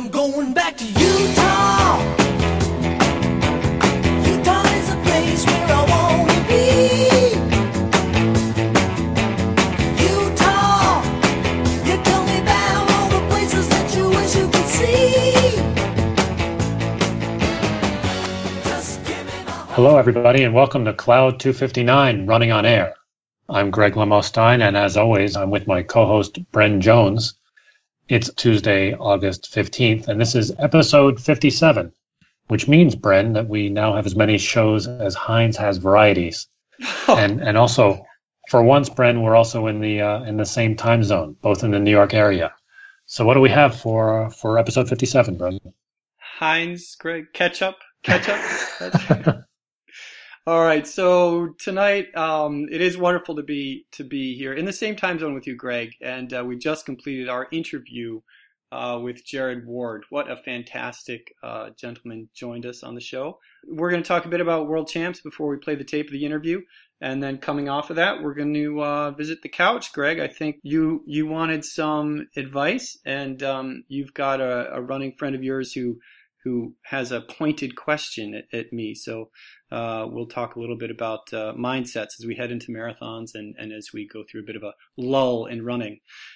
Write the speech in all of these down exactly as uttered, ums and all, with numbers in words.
I'm going back to Utah. Utah is a place where I want to be. Utah, you tell me about all the places that you wish you could see. Just give me my Hello, everybody, and welcome to Cloud two fifty-nine, Running on Air. I'm Greg Lemostein, and as always, I'm with my co-host, Bren Jones. It's Tuesday, August fifteenth, and this is episode fifty-seven, which means, Bren, that we now have as many shows as Heinz has varieties. Oh. And and also, for once, Bren, we're also in the uh, in the same time zone, both in the New York area. So what do we have for uh, for episode fifty-seven, Bren? Heinz, Greg, ketchup, ketchup. All right, so tonight um, it is wonderful to be to be here in the same time zone with you, Greg, and uh, we just completed our interview uh, with Jared Ward. What a fantastic uh, gentleman joined us on the show. We're going to talk a bit about World Champs before we play the tape of the interview, and then coming off of that, we're going to uh, visit the couch. Greg, I think you you wanted some advice, and um, you've got a, a running friend of yours who who has a pointed question at, at me. So uh, we'll talk a little bit about uh, mindsets as we head into marathons and, and as we go through a bit of a lull in running.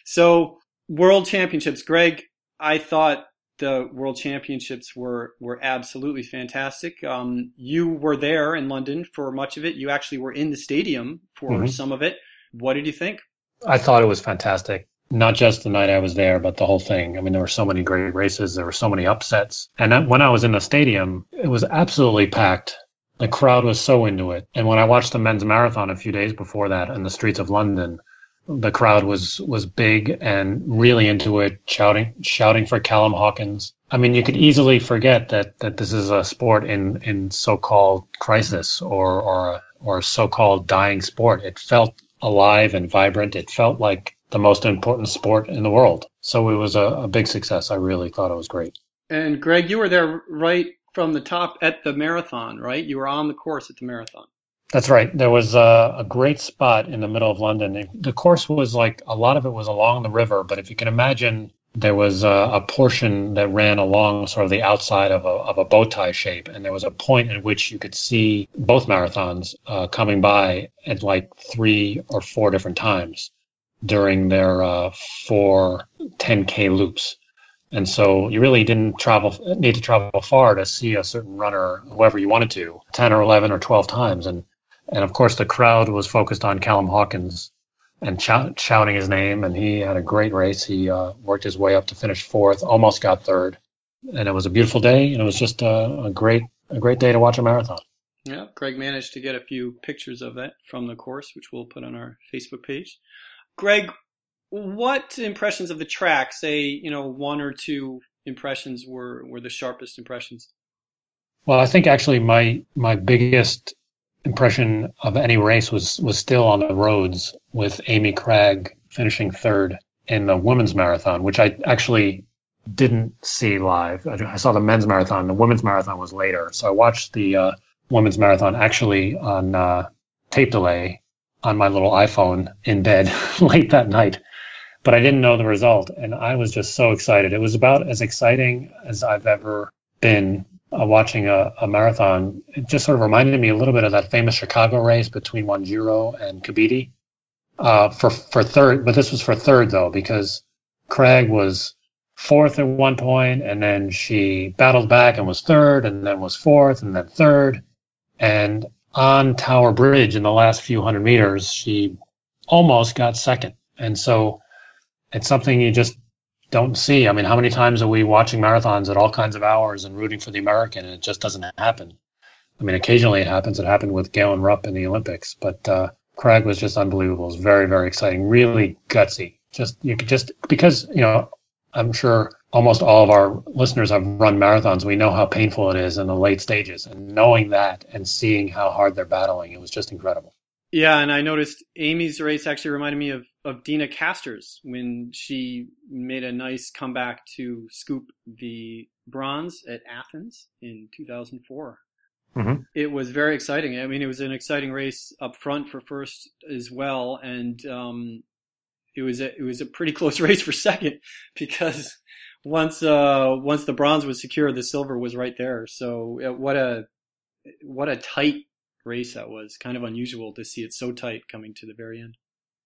So World Championships, Greg, I thought the World Championships were, were absolutely fantastic. Um, you were there in London for much of it. You actually were in the stadium for mm-hmm. some of it. What did you think? I thought it was fantastic. Not just the night I was there, but the whole thing. I mean, there were so many great races. There were so many upsets. And when I was in the stadium, it was absolutely packed. The crowd was so into it. And when I watched the men's marathon a few days before that in the streets of London, the crowd was, was big and really into it, shouting, shouting for Callum Hawkins. I mean, you could easily forget that, that this is a sport in, in so-called crisis or, or, a, or a so-called dying sport. It felt alive and vibrant. It felt like the most important sport in the world. So it was a, a big success. I really thought it was great. And Greg, you were there right from the top at the marathon, right? You were on the course at the marathon. That's right. There was a, a great spot in the middle of London. The course was like, a lot of it was along the river, but if you can imagine, there was a, a portion that ran along sort of the outside of a, of a bow tie shape. And there was a point at which you could see both marathons uh, coming by at like three or four different times during their uh, four ten K loops. And so you really didn't travel need to travel far to see a certain runner, whoever you wanted to, ten or eleven or twelve times. And and of course, the crowd was focused on Callum Hawkins and ch- shouting his name. And he had a great race. He uh, worked his way up to finish fourth, almost got third. And it was a beautiful day. And it was just a, a great a great day to watch a marathon. Yeah, Greg managed to get a few pictures of that from the course, which we'll put on our Facebook page. Greg, what impressions of the track, say, you know, one or two impressions were, were the sharpest impressions? Well, I think actually my my biggest impression of any race was, was still on the roads with Amy Cragg finishing third in the women's marathon, which I actually didn't see live. I, I saw the men's marathon. The women's marathon was later. So I watched the uh, women's marathon actually on uh, tape delay on my little iPhone in bed late that night, but I didn't know the result. And I was just so excited. It was about as exciting as I've ever been uh, watching a, a marathon. It just sort of reminded me a little bit of that famous Chicago race between Wanjiro and Kibiti uh, for, for third, but this was for third though, because Cragg was fourth at one point and then she battled back and was third and then was fourth and then third. And on Tower Bridge in the last few hundred meters, she almost got second. And so it's something you just don't see. I mean, how many times are we watching marathons at all kinds of hours and rooting for the American, and it just doesn't happen? I mean, occasionally it happens. It happened with Galen Rupp in the Olympics, but uh, Cragg was just unbelievable. It was very, very exciting, really gutsy. Just, you could just, because, you know, I'm sure almost all of our listeners have run marathons. We know how painful it is in the late stages, and knowing that and seeing how hard they're battling, it was just incredible. Yeah, and I noticed Amy's race actually reminded me of, of Dina Caster's when she made a nice comeback to scoop the bronze at Athens in two thousand four. Mm-hmm. It was very exciting. I mean, it was an exciting race up front for first as well, and um, it was a, it was a pretty close race for second because once uh, once the bronze was secure, the silver was right there. So uh, what a what a tight race that was. Kind of unusual to see it so tight coming to the very end.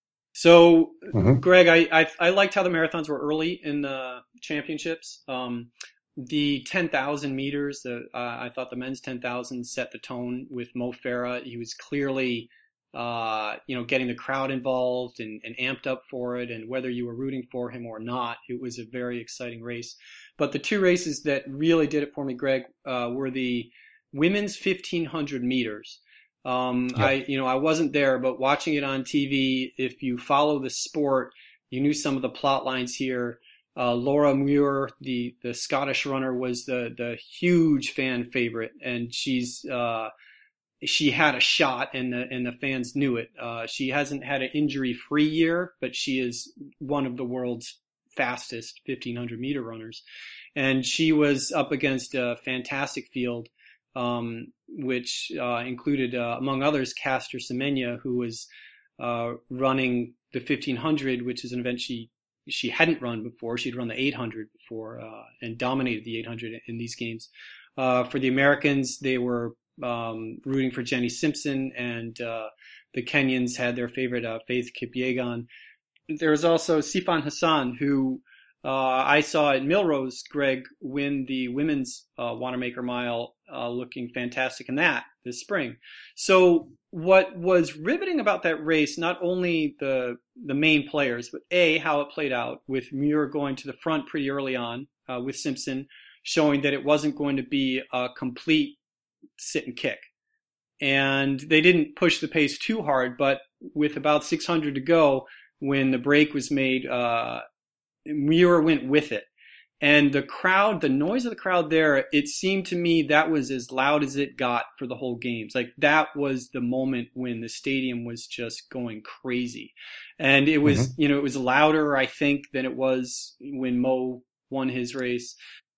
So, Mm-hmm. Greg, I, I I liked how the marathons were early in the championships. Um, the ten thousand meters, the uh, I thought the men's ten thousand set the tone with Mo Farah. He was clearly, uh, you know, getting the crowd involved and, and amped up for it. And whether you were rooting for him or not, it was a very exciting race. But the two races that really did it for me, Greg, uh, were the women's fifteen hundred meters. Um, Yep. I, you know, I wasn't there, but watching it on T V, if you follow the sport, you knew some of the plot lines here. Uh, Laura Muir, the, the Scottish runner, was the, the huge fan favorite, and she's, uh, she had a shot, and the, and the fans knew it. Uh, she hasn't had an injury-free year, but she is one of the world's fastest fifteen hundred meter runners. And she was up against a fantastic field. Um, which uh, included, uh, among others, Caster Semenya, who was uh, running the fifteen hundred, which is an event she she hadn't run before. She'd run the eight hundred before uh, and dominated the eight hundred in these games. Uh, for the Americans, they were um, rooting for Jenny Simpson, and uh, the Kenyans had their favorite uh, Faith Kipyegon. There was also Sifan Hassan, who uh, I saw at Millrose, Greg, win the women's uh, Wanamaker Mile, uh, looking fantastic in that this spring. So what was riveting about that race, not only the the main players, but A, how it played out, with Muir going to the front pretty early on uh, with Simpson, showing that it wasn't going to be a complete sit and kick. And they didn't push the pace too hard, but with about six hundred to go, when the break was made, uh, Muir went with it. And the crowd, the noise of the crowd there, it seemed to me that was as loud as it got for the whole games. Like, that was the moment when the stadium was just going crazy. And it was, mm-hmm. you know, it was louder, I think, than it was when Mo won his race.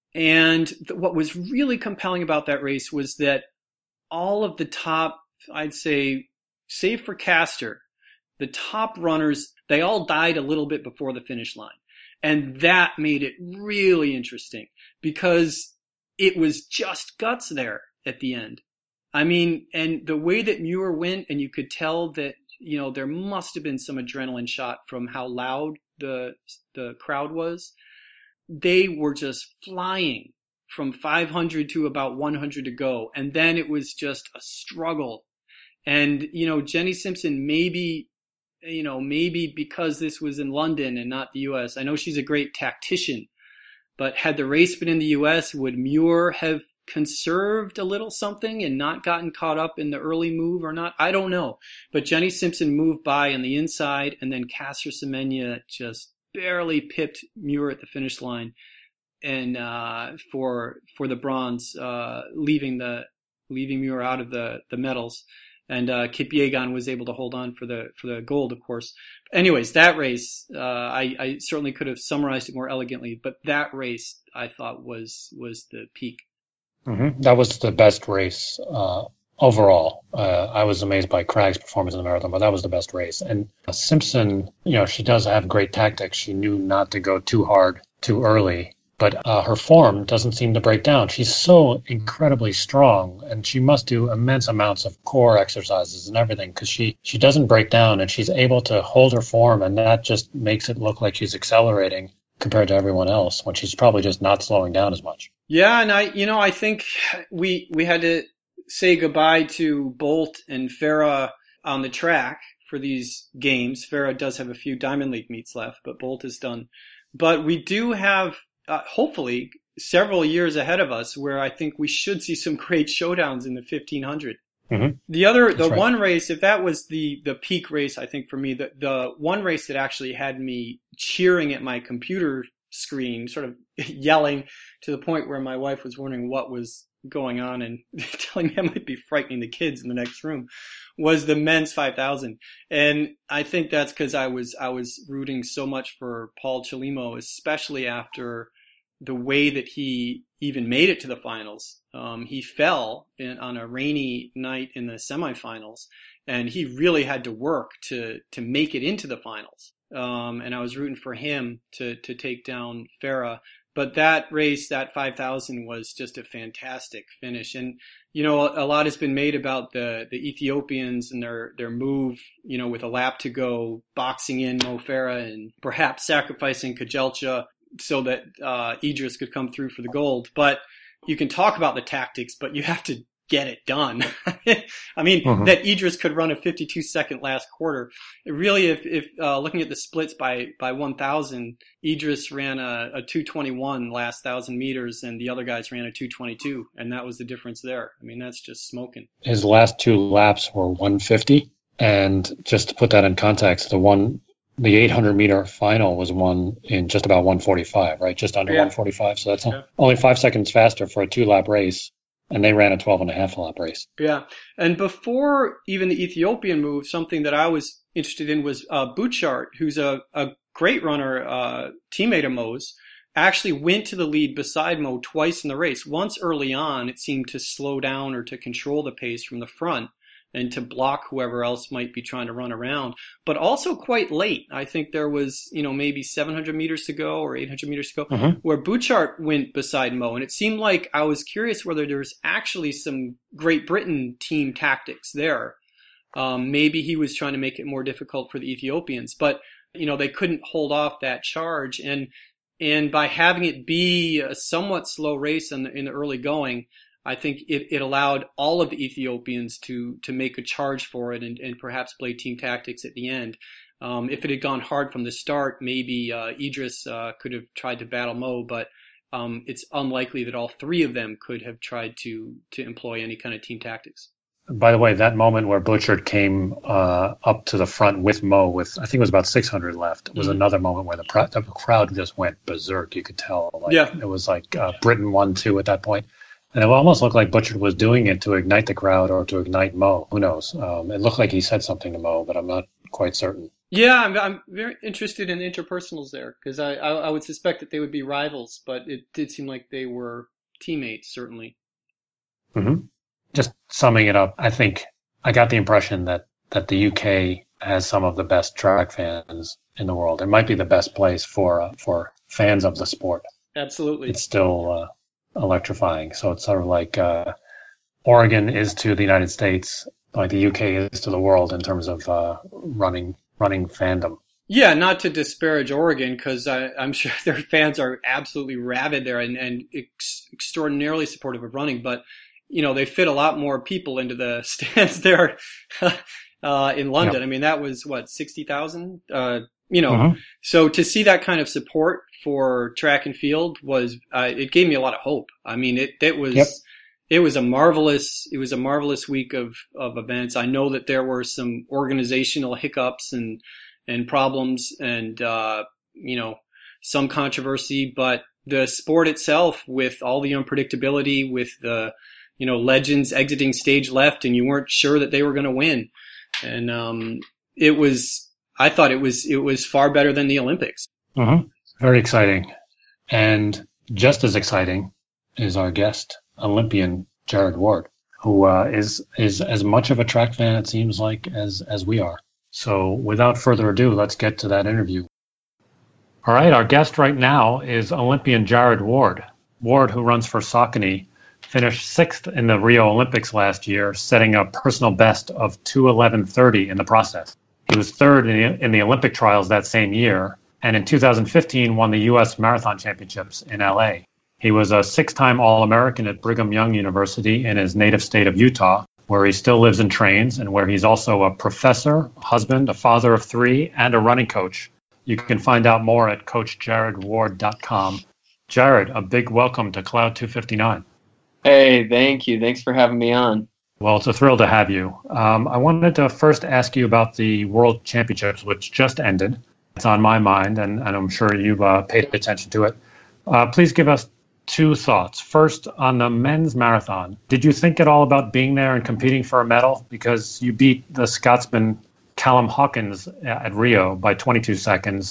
And th- what was really compelling about that race was that all of the top, I'd say, save for Caster, the top runners, they all died a little bit before the finish line. And that made it really interesting because it was just guts there at the end. I mean, and the way that Muir went, and you could tell that, you know, there must have been some adrenaline shot from how loud the the crowd was. They were just flying from five hundred to about one hundred to go. And then it was just a struggle. And, you know, Jenny Simpson, maybe, you know, maybe because this was in London and not the U S, I know she's a great tactician, but had the race been in the U S, would Muir have conserved a little something and not gotten caught up in the early move or not? I don't know. But Jenny Simpson moved by on the inside, and then Caster Semenya just barely pipped Muir at the finish line, and uh, for for the bronze, uh, leaving the leaving Muir out of the the medals. And uh, Kipyegon was able to hold on for the for the gold, of course. Anyways, that race, uh, I, I certainly could have summarized it more elegantly, but that race I thought was was the peak. Mm-hmm. That was the best race uh, overall. Uh, I was amazed by Craig's performance in the marathon, but that was the best race. And uh, Simpson, you know, she does have great tactics. She knew not to go too hard too early. But uh, her form doesn't seem to break down. She's so incredibly strong, and she must do immense amounts of core exercises and everything because she, she doesn't break down, and she's able to hold her form, and that just makes it look like she's accelerating compared to everyone else when she's probably just not slowing down as much. Yeah, and I, you know, I think we we had to say goodbye to Bolt and Farah on the track for these games. Farah does have a few Diamond League meets left, but Bolt is done. But we do have, Uh, hopefully, several years ahead of us where I think we should see some great showdowns in the fifteen hundred. Mm-hmm. The other, the That's right. one race, if that was the, the peak race, I think for me, the, the one race that actually had me cheering at my computer screen, sort of yelling to the point where my wife was wondering what was going on and telling me I might be frightening the kids in the next room, was the men's five thousand. And I think that's because I was I was rooting so much for Paul Chelimo, especially after the way that he even made it to the finals. Um, he fell in, on a rainy night in the semifinals, and he really had to work to to make it into the finals. Um, and I was rooting for him to to take down Farah. But that race, that five thousand, was just a fantastic finish. And, you know, a, a lot has been made about the, the Ethiopians and their, their move, you know, with a lap to go, boxing in Mo Farah and perhaps sacrificing Kejelcha so that uh, Idris could come through for the gold. But you can talk about the tactics, but you have to get it done. I mean, mm-hmm. that Idris could run a fifty-two second last quarter. It really, if, if uh, looking at the splits by, by one thousand, Idris ran a, a two twenty-one last one thousand meters, and the other guys ran a two twenty-two, and that was the difference there. I mean, that's just smoking. His last two laps were one fifty, and just to put that in context, the one, the eight hundred meter final was won in just about one forty-five, right? Just under yeah. one forty-five. So that's yeah. only five seconds faster for a two lap race. And they ran a twelve and a half lap race. Yeah. And before even the Ethiopian move, something that I was interested in was uh, Bouchard, who's a, a great runner, uh, teammate of Mo's, actually went to the lead beside Mo twice in the race. Once early on, it seemed to slow down or to control the pace from the front and to block whoever else might be trying to run around. But also quite late. I think there was, you know, maybe seven hundred meters to go or eight hundred meters to go, mm-hmm. where Bouchard went beside Mo. And it seemed like I was curious whether there was actually some Great Britain team tactics there. Um, maybe he was trying to make it more difficult for the Ethiopians. But, you know, they couldn't hold off that charge. And and by having it be a somewhat slow race in the, in the early going, I think it, it allowed all of the Ethiopians to to make a charge for it and, and perhaps play team tactics at the end. Um, if it had gone hard from the start, maybe uh, Idris uh, could have tried to battle Mo, but um, it's unlikely that all three of them could have tried to to employ any kind of team tactics. By the way, that moment where Bouchard came uh, up to the front with Mo, with I think it was about six hundred left, was mm-hmm. another moment where the, pr- the crowd just went berserk. You could tell. Like, yeah. It was like uh, Britain won two at that point. And it almost looked like Bouchard was doing it to ignite the crowd or to ignite Mo. Who knows? Um, it looked like he said something to Mo, but I'm not quite certain. Yeah, I'm, I'm very interested in interpersonals there because I, I, I would suspect that they would be rivals, but it did seem like they were teammates, certainly. Mm-hmm. Just summing it up, I think I got the impression that, that the U K has some of the best track fans in the world. It might be the best place for uh, for fans of the sport. Absolutely. It's still... Uh, electrifying. So it's sort of like uh, Oregon is to the United States, like the U K is to the world in terms of uh, running running fandom. Yeah, not to disparage Oregon, because I'm sure their fans are absolutely rabid there and, and ex- extraordinarily supportive of running. But, you know, they fit a lot more people into the stands there uh, in London. Yep. I mean, that was, what, sixty thousand? Uh, you know, mm-hmm. So to see that kind of support for track and field was, uh, it gave me a lot of hope. I mean, it, it was, yep. it was a marvelous, it was a marvelous week of, of events. I know that there were some organizational hiccups and, and problems and, uh, you know, some controversy, but the sport itself, with all the unpredictability, with the, you know, legends exiting stage left and you weren't sure that they were going to win. And, um, it was, I thought it was, it was far better than the Olympics. Mm-hmm. Very exciting. And just as exciting is our guest, Olympian Jared Ward, who uh, is is as much of a track fan, it seems like, as, as we are. So without further ado, let's get to that interview. All right, our guest right now is Olympian Jared Ward. Ward, who runs for Saucony, finished sixth in the Rio Olympics last year, setting a personal best of two eleven thirty in the process. He was third in the, in the Olympic trials that same year, and in two thousand fifteen won the U S Marathon Championships in L A. He was a six-time All-American at Brigham Young University in his native state of Utah, where he still lives and trains, and where he's also a professor, a husband, a father of three, and a running coach. You can find out more at coach jared ward dot com. Jared, a big welcome to Cloud two fifty-nine. Hey, thank you. Thanks for having me on. Well, it's a thrill to have you. Um, I wanted to first ask you about the World Championships, which just ended. It's on my mind, and, and I'm sure you've uh, paid attention to it. Uh, please give us two thoughts. First, on the men's marathon, did you think at all about being there and competing for a medal? Because you beat the Scotsman Callum Hawkins at Rio by twenty-two seconds,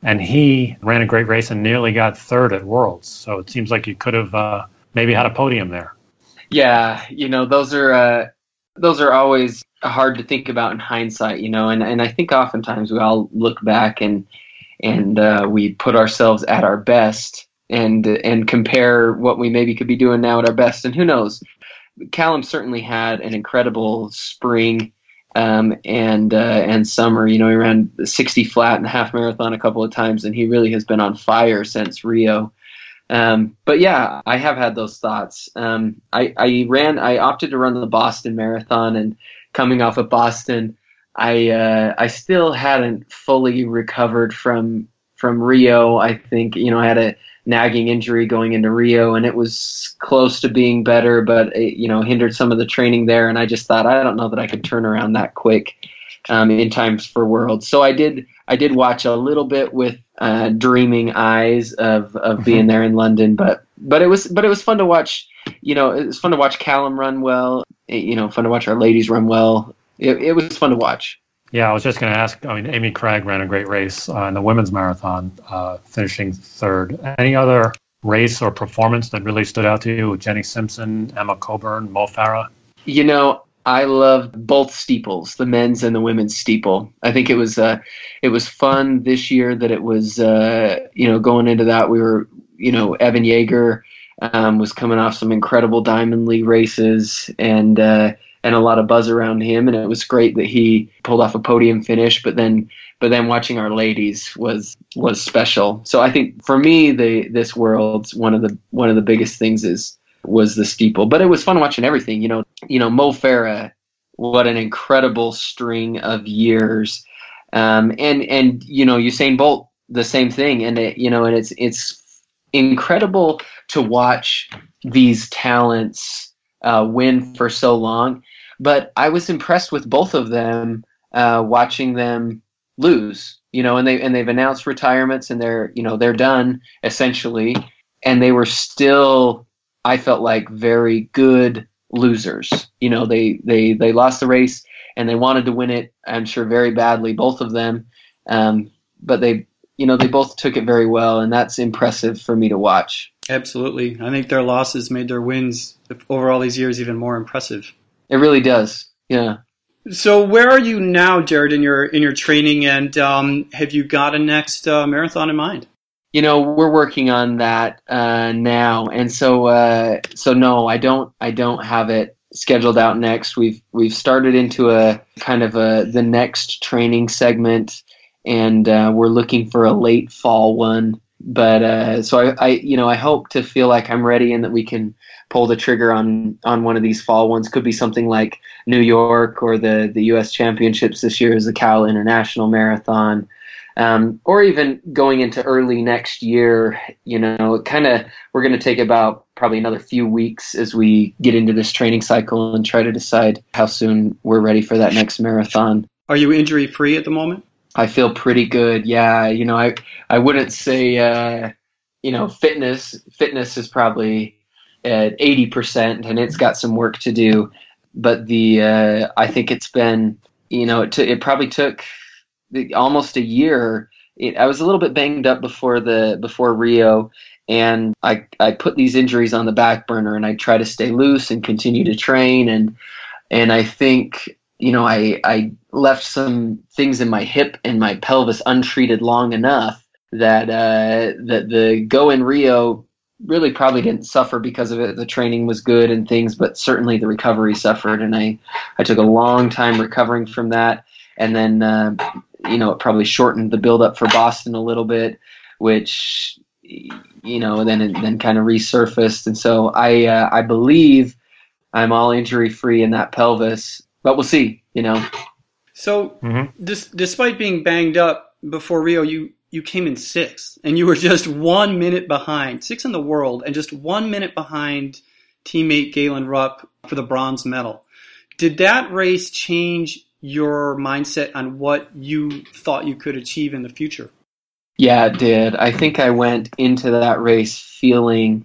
and he ran a great race and nearly got third at Worlds. So it seems like you could have uh, maybe had a podium there. Yeah, you know, those are uh, those are always hard to think about in hindsight, you know, and, and I think oftentimes we all look back and and uh, we put ourselves at our best and and compare what we maybe could be doing now at our best. And who knows? Callum certainly had an incredible spring um, and uh, and summer. You know, he ran the sixty flat and half marathon a couple of times, and he really has been on fire since Rio. Um, but yeah, I have had those thoughts. Um, I, I ran, I opted to run the Boston Marathon, and coming off of Boston, I uh, I still hadn't fully recovered from from Rio. I think, you know, I had a nagging injury going into Rio, and it was close to being better, but it, you know, hindered some of the training there. And I just thought, I don't know that I could turn around that quick um, in times for Worlds. So I did I did watch a little bit with uh, dreaming eyes of of being there in London, but but it was but it was fun to watch. You know, it was fun to watch Callum run well. It, you know, fun to watch our ladies run well. It, it was fun to watch. Yeah, I was just going to ask. I mean, Amy Craig ran a great race uh, in the women's marathon, uh, finishing third. Any other race or performance that really stood out to you? Jenny Simpson, Emma Coburn, Mo Farah? You know, I loved both steeples, the men's and the women's steeple. I think it was uh, it was fun this year that it was, uh, you know, going into that, we were, you know, Evan Yeager um, was coming off some incredible Diamond League races, and uh, and a lot of buzz around him, and it was great that he pulled off a podium finish. But then, but then watching our ladies was was special. So I think for me, the this World's one of the one of the biggest things is was the steeple. But it was fun watching everything. You know, you know, Mo Farah, what an incredible string of years, um, and and you know, Usain Bolt, the same thing. And it, you know, and it's it's incredible to watch these talents uh, win for so long. But I was impressed with both of them, uh, watching them lose. You know, and they and they've announced retirements, and they're you know they're done essentially, and they were still, I felt like, very good losers. You know, they they they lost the race and they wanted to win it, I'm sure, very badly, both of them. Um, but they, you know, they both took it very well, and that's impressive for me to watch. Absolutely. I think their losses made their wins over all these years even more impressive. It really does. Yeah. So where are you now, Jared, in your in your training, and um, have you got a next uh, marathon in mind? You know, we're working on that uh, now, and so uh, so no, I don't I don't have it scheduled out next. We've we've started into a kind of a the next training segment, and uh, we're looking for a late fall one. But uh, so I, I you know I hope to feel like I'm ready and that we can pull the trigger on on one of these fall ones. Could be something like New York, or the the U S Championships this year is the Cal International Marathon. Um, or even going into early next year. You know, kind of, we're going to take about probably another few weeks as we get into this training cycle and try to decide how soon we're ready for that next marathon. Are you injury free at the moment? I feel pretty good. Yeah. You know, I, I wouldn't say, uh, you know, fitness, fitness is probably at eighty percent, and it's got some work to do, but the, uh, I think it's been, you know, it, t- it probably took almost a year. It, I was a little bit banged up before the before Rio, and I I put these injuries on the back burner, and I try to stay loose and continue to train, and and I think, you know, I I left some things in my hip and my pelvis untreated long enough that uh, that the go in Rio really probably didn't suffer because of it. The training was good and things, but certainly the recovery suffered, and I I took a long time recovering from that, and then. Uh, You know, it probably shortened the build-up for Boston a little bit, which, you know, then it then kind of resurfaced. And so I uh, I believe I'm all injury-free in that pelvis, but we'll see, you know. So Mm-hmm. dis- despite being banged up before Rio, you, you came in sixth, and you were just one minute behind, sixth in the world, and just one minute behind teammate Galen Rupp for the bronze medal. Did that race change your mindset on what you thought you could achieve in the future? Yeah, it did. I think I went into that race feeling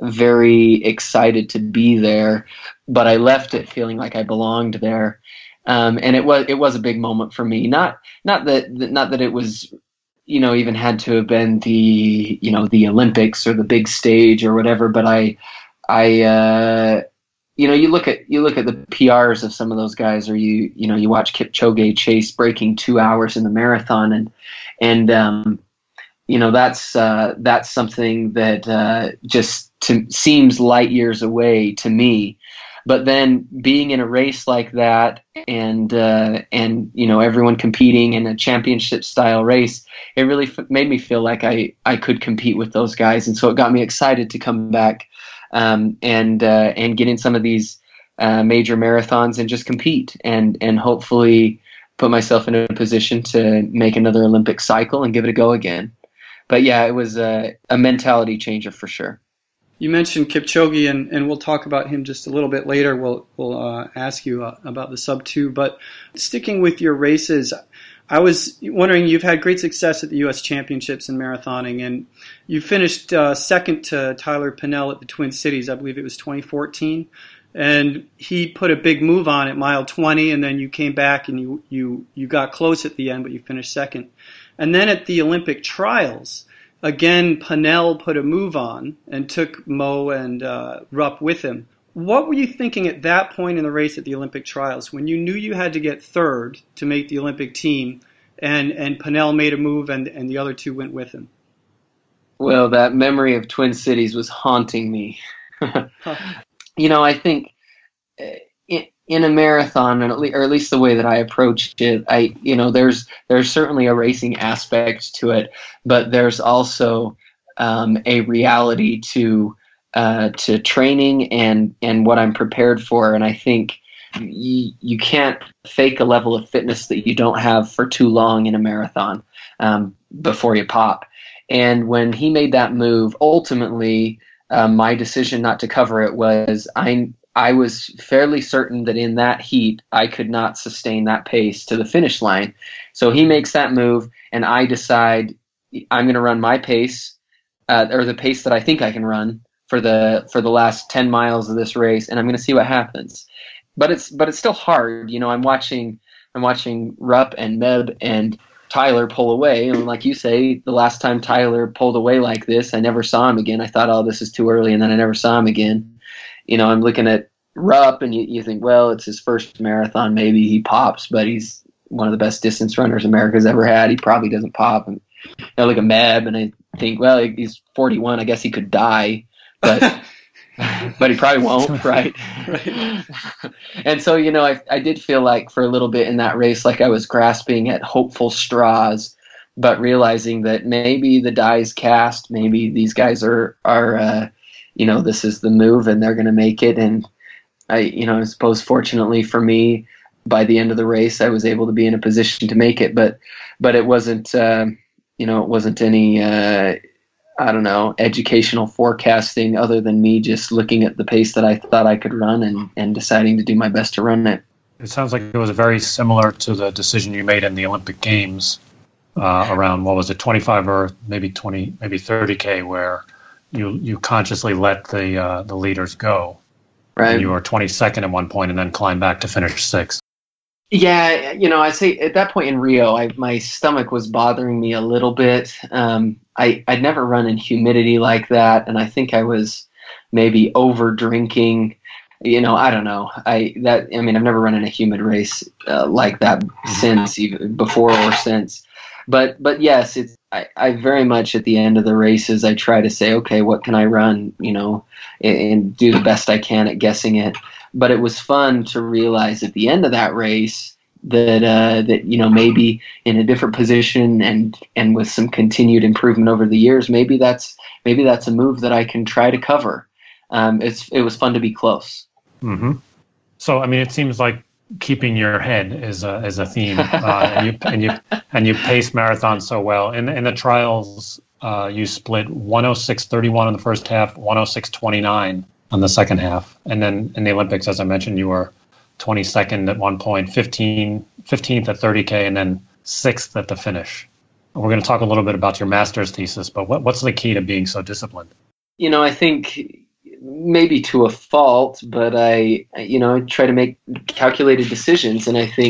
very excited to be there, but I left it feeling like I belonged there. Um, and it was it was a big moment for me. Not not that not that it was you know, even had to have been the, you know, the Olympics or the big stage or whatever. But I, I, uh, you know, you look at you look at the P Rs of some of those guys, or you, you know, you watch Kipchoge chase breaking two hours in the marathon, and and um, you know, that's uh, that's something that uh, just to, seems light years away to me. But then being in a race like that, and uh, and you know, everyone competing in a championship style race, it really f- made me feel like I, I could compete with those guys, and so it got me excited to come back um, and uh, and get in some of these uh, major marathons and just compete, and and hopefully put myself in a position to make another Olympic cycle and give it a go again. But yeah, it was a, a mentality changer for sure. You mentioned Kipchoge, and, and we'll talk about him just a little bit later. We'll we'll uh, ask you uh, about the sub two. But sticking with your races, I was wondering, you've had great success at the U S Championships in marathoning, and you finished uh, second to Tyler Pinnell at the Twin Cities. I believe it was twenty fourteen. And he put a big move on at mile twenty, and then you came back and you, you, you got close at the end, but you finished second. And then at the Olympic trials, again, Pinnell put a move on and took Mo and uh, Rupp with him. What were you thinking at that point in the race at the Olympic trials when you knew you had to get third to make the Olympic team, and, and Pinnell made a move and, and the other two went with him? Well, that memory of Twin Cities was haunting me. Huh. You know, I think in, in a marathon, or at least the way that I approached it, I, you know, there's there's certainly a racing aspect to it, but there's also um, a reality to uh, to training and and what I'm prepared for. And I think you, you can't fake a level of fitness that you don't have for too long in a marathon um, before you pop. And when he made that move, ultimately, Uh, my decision not to cover it was I I was fairly certain that in that heat I could not sustain that pace to the finish line. So he makes that move, and I decide I'm going to run my pace, uh, or the pace that I think I can run for the for the last ten miles of this race, and I'm going to see what happens. But it's but it's still hard, you know. I'm watching I'm watching Rupp and Meb and Tyler pull away, and like you say, the last time Tyler pulled away like this, I never saw him again. I thought, oh, this is too early, and then I never saw him again. You know, I'm looking at Rupp, and you, you think, well, it's his first marathon, maybe he pops, but he's one of the best distance runners America's ever had. He probably doesn't pop. And I look at Meb, and I think, well, he's forty-one. I guess he could die, but but he probably won't, right? Right. And so, you know, I, I did feel like for a little bit in that race, like I was grasping at hopeful straws, but realizing that maybe the die is cast, maybe these guys are, are uh, you know, this is the move and they're going to make it. And I, you know, I suppose fortunately for me, by the end of the race, I was able to be in a position to make it, but, but it wasn't, uh, you know, it wasn't any, uh, I don't know, educational forecasting other than me just looking at the pace that I thought I could run and, and deciding to do my best to run it. It sounds like it was very similar to the decision you made in the Olympic Games uh, around, what was it, twenty-five or maybe twenty, maybe thirty K, where you you consciously let the uh, the leaders go. Right. And you were twenty-second at one point and then climbed back to finish sixth. Yeah, you know, I say at that point in Rio, I, my stomach was bothering me a little bit. Um, I, I'd never run in humidity like that, and I think I was maybe over drinking. You know, I don't know. I that I mean, I've never run in a humid race uh, like that since, even before or since. But but yes, it's I, I very much at the end of the races I try to say, okay, what can I run? You know, and, and do the best I can at guessing it. But it was fun to realize at the end of that race that uh, that you know, maybe in a different position and and with some continued improvement over the years, maybe that's maybe that's a move that I can try to cover. Um, it's it was fun to be close. Mm-hmm. So I mean, it seems like keeping your head is a is a theme, uh, and you and you and you pace marathons so well. In in the trials, uh, you split one oh six thirty-one in the first half, one oh six twenty-nine on the second half, and then in the Olympics, as I mentioned, you were twenty-second at one point, fifteen, fifteenth at thirty K, and then sixth at the finish. We're going to talk a little bit about your master's thesis, but what, what's the key to being so disciplined? You know, I think maybe to a fault, but I, you know, I try to make calculated decisions, and I think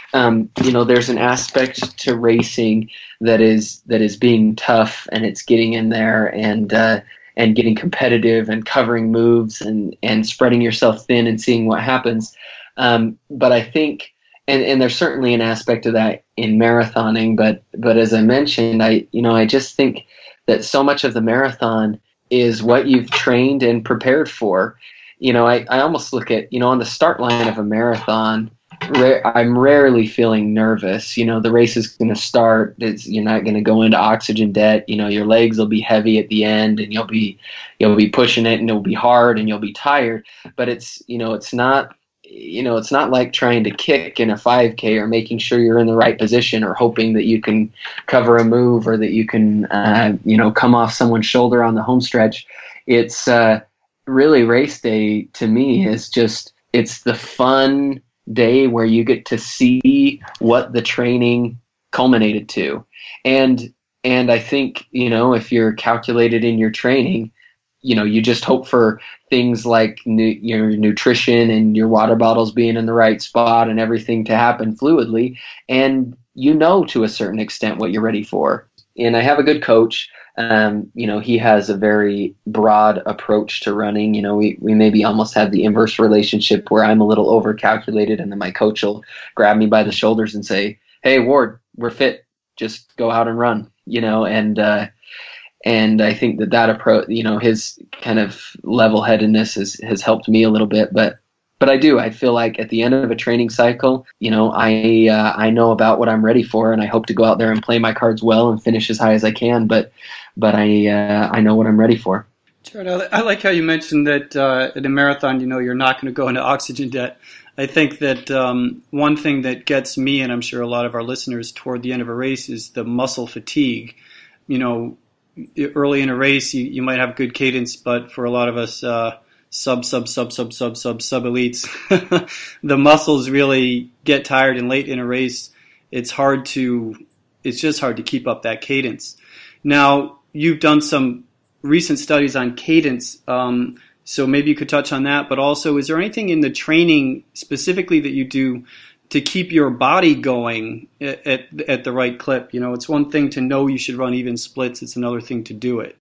um, you know, there's an aspect to racing that is that is being tough, and it's getting in there and uh, and getting competitive and covering moves and and spreading yourself thin and seeing what happens. Um, but I think, and, and there's certainly an aspect of that in marathoning. But but as I mentioned, I you know I just think that so much of the marathon is what you've trained and prepared for. You know, I, I almost look at, you know, on the start line of a marathon, ra- I'm rarely feeling nervous. You know, the race is going to start. It's, you're not going to go into oxygen debt. You know, your legs will be heavy at the end, and you'll be you'll be pushing it, and it'll be hard, and you'll be tired. But it's, you know, it's not, you know, it's not like trying to kick in a five K or making sure you're in the right position or hoping that you can cover a move or that you can, uh, you know, come off someone's shoulder on the home stretch. It's uh, really race day to me is just, it's the fun day where you get to see what the training culminated to. And, and I think, you know, if you're calculated in your training, you know, you just hope for things like nu- your nutrition and your water bottles being in the right spot and everything to happen fluidly. And you know, to a certain extent, what you're ready for. And I have a good coach. Um, you know, he has a very broad approach to running. You know, we, we maybe almost have the inverse relationship where I'm a little over calculated, and then my coach will grab me by the shoulders and say, "Hey, Ward, we're fit. Just go out and run," you know, and, uh, And I think that that approach, you know, his kind of level-headedness has, has helped me a little bit. But but I do. I feel like at the end of a training cycle, you know, I uh, I know about what I'm ready for, and I hope to go out there and play my cards well and finish as high as I can. But but I uh, I know what I'm ready for. Jared, I like how you mentioned that uh, at a marathon, you know, you're not going to go into oxygen debt. I think that um, one thing that gets me, and I'm sure a lot of our listeners, toward the end of a race is the muscle fatigue. You know, early in a race, you, you might have good cadence, but for a lot of us uh, sub, sub, sub, sub, sub, sub, sub elites, the muscles really get tired, and late in a race, it's hard to, it's just hard to keep up that cadence. Now, you've done some recent studies on cadence, um, so maybe you could touch on that, but also, is there anything in the training specifically that you do to keep your body going at, at at the right clip? You know, it's one thing to know you should run even splits. It's another thing to do it.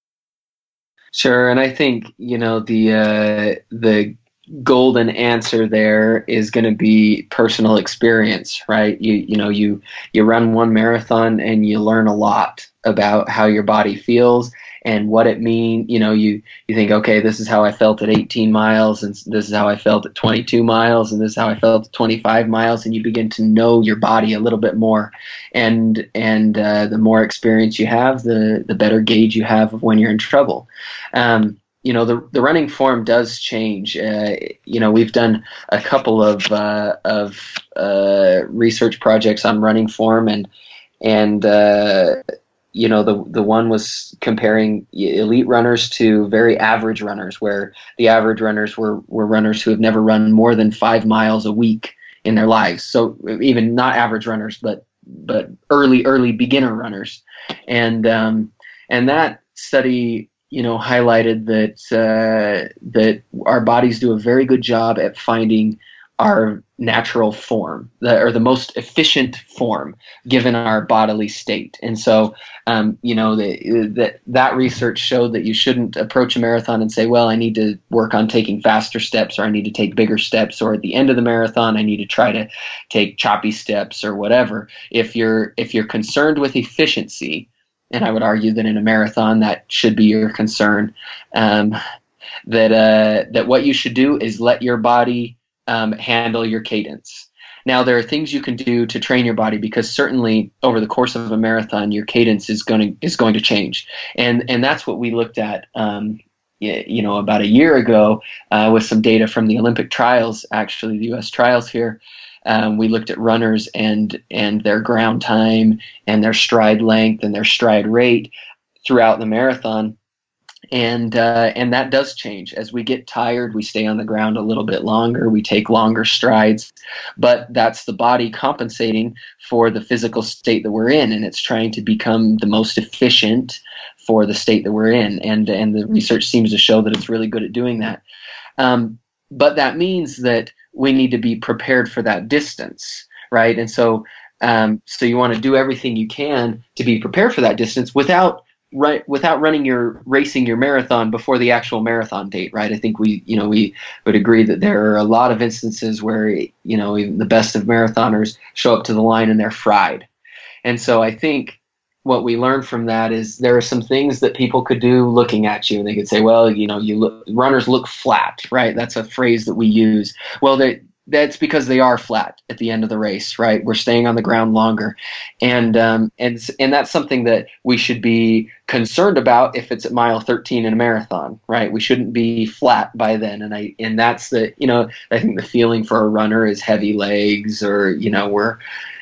Sure. And I think, you know, the, uh, the golden answer there is going to be personal experience, right? You, you know, you, you run one marathon and you learn a lot about how your body feels and what it means. You know, you, you think, okay, this is how I felt at eighteen miles, and this is how I felt at twenty-two miles, and this is how I felt at twenty-five miles, and you begin to know your body a little bit more. And and uh, the more experience you have, the the better gauge you have of when you're in trouble. Um, you know, the the running form does change. Uh, you know, we've done a couple of uh, of uh, research projects on running form, and and uh, you know, the the one was comparing elite runners to very average runners, where the average runners were, were runners who have never run more than five miles a week in their lives. So even not average runners, but but early early beginner runners, and um, and that study, you know, highlighted that uh, that our bodies do a very good job at finding our natural form, the, or the most efficient form, given our bodily state. And so, um, you know, the, the, that research showed that you shouldn't approach a marathon and say, well, I need to work on taking faster steps, or I need to take bigger steps, or at the end of the marathon, I need to try to take choppy steps or whatever. If you're, if you're concerned with efficiency, and I would argue that in a marathon, that should be your concern, um, that, uh, that what you should do is let your body Um, handle your cadence. Now, there are things you can do to train your body, because certainly over the course of a marathon, your cadence is going to is going to change, and and that's what we looked at, um, you know, about a year ago uh, with some data from the Olympic trials, actually the U S trials here. Um, we looked at runners and and their ground time and their stride length and their stride rate throughout the marathon. And uh, and that does change. As we get tired, we stay on the ground a little bit longer. We take longer strides, but that's the body compensating for the physical state that we're in, and it's trying to become the most efficient for the state that we're in. And and the research seems to show that it's really good at doing that. Um, but that means that we need to be prepared for that distance, right? And so, um, so you want to do everything you can to be prepared for that distance without right without running your racing your marathon before the actual marathon date, right? I think we, you know, we would agree that there are a lot of instances where, you know, even the best of marathoners show up to the line and they're fried. And so I think what we learned from that is there are some things that people could do looking at you, and they could say, well, you know, you look, runners look flat, right? That's a phrase that we use. Well, they, that's because they are flat at the end of the race, right? We're staying on the ground longer. And, um, and, and that's something that we should be concerned about if it's at mile thirteen in a marathon, right? We shouldn't be flat by then. And I, and that's the, you know, I think the feeling for a runner is heavy legs, or, you know, we're,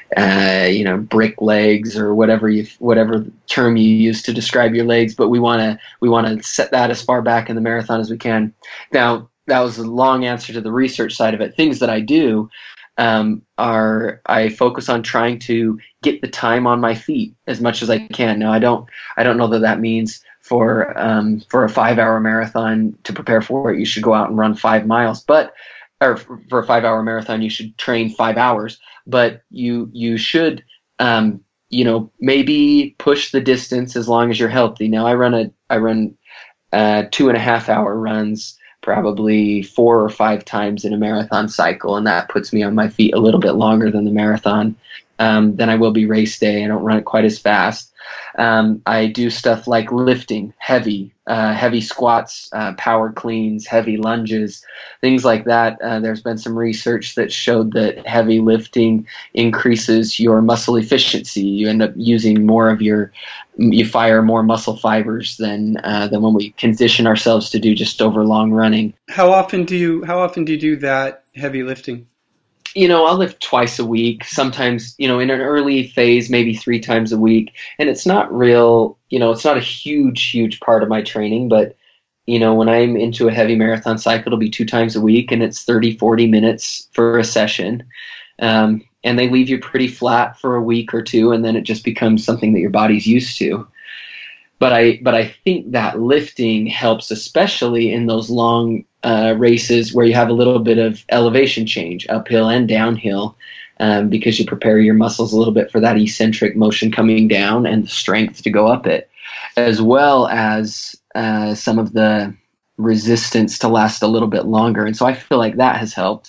uh, you know, brick legs, or whatever you, whatever term you use to describe your legs. But we want to, we want to set that as far back in the marathon as we can. Now, that was a long answer to the research side of it. Things that I do um, are I focus on trying to get the time on my feet as much as I can. Now, I don't I don't know that that means for um, for a five-hour marathon, to prepare for it, you should go out and run five miles. But or for a five-hour marathon, you should train five hours. But you you should um, you know, maybe push the distance as long as you're healthy. Now, I run a I run uh, two and a half hour runs, probably four or five times in a marathon cycle, and that puts me on my feet a little bit longer than the marathon. Um, then I will be race day. I don't run it quite as fast. Um, I do stuff like lifting, heavy, uh, heavy squats, uh, power cleans, heavy lunges, things like that. Uh, there's been some research that showed that heavy lifting increases your muscle efficiency. You end up using more of your, you fire more muscle fibers than uh, than when we condition ourselves to do just over long running. How often do you How often do you do that heavy lifting? You know, I'll lift twice a week, sometimes, you know, in an early phase, maybe three times a week. And it's not real, you know, it's not a huge, huge part of my training. But, you know, when I'm into a heavy marathon cycle, it'll be two times a week, and it's thirty, forty minutes for a session. Um, and they leave you pretty flat for a week or two, and then it just becomes something that your body's used to. But I, but I think that lifting helps, especially in those long uh, races where you have a little bit of elevation change, uphill and downhill, um, because you prepare your muscles a little bit for that eccentric motion coming down and the strength to go up it, as well as uh, some of the resistance to last a little bit longer. And so I feel like that has helped.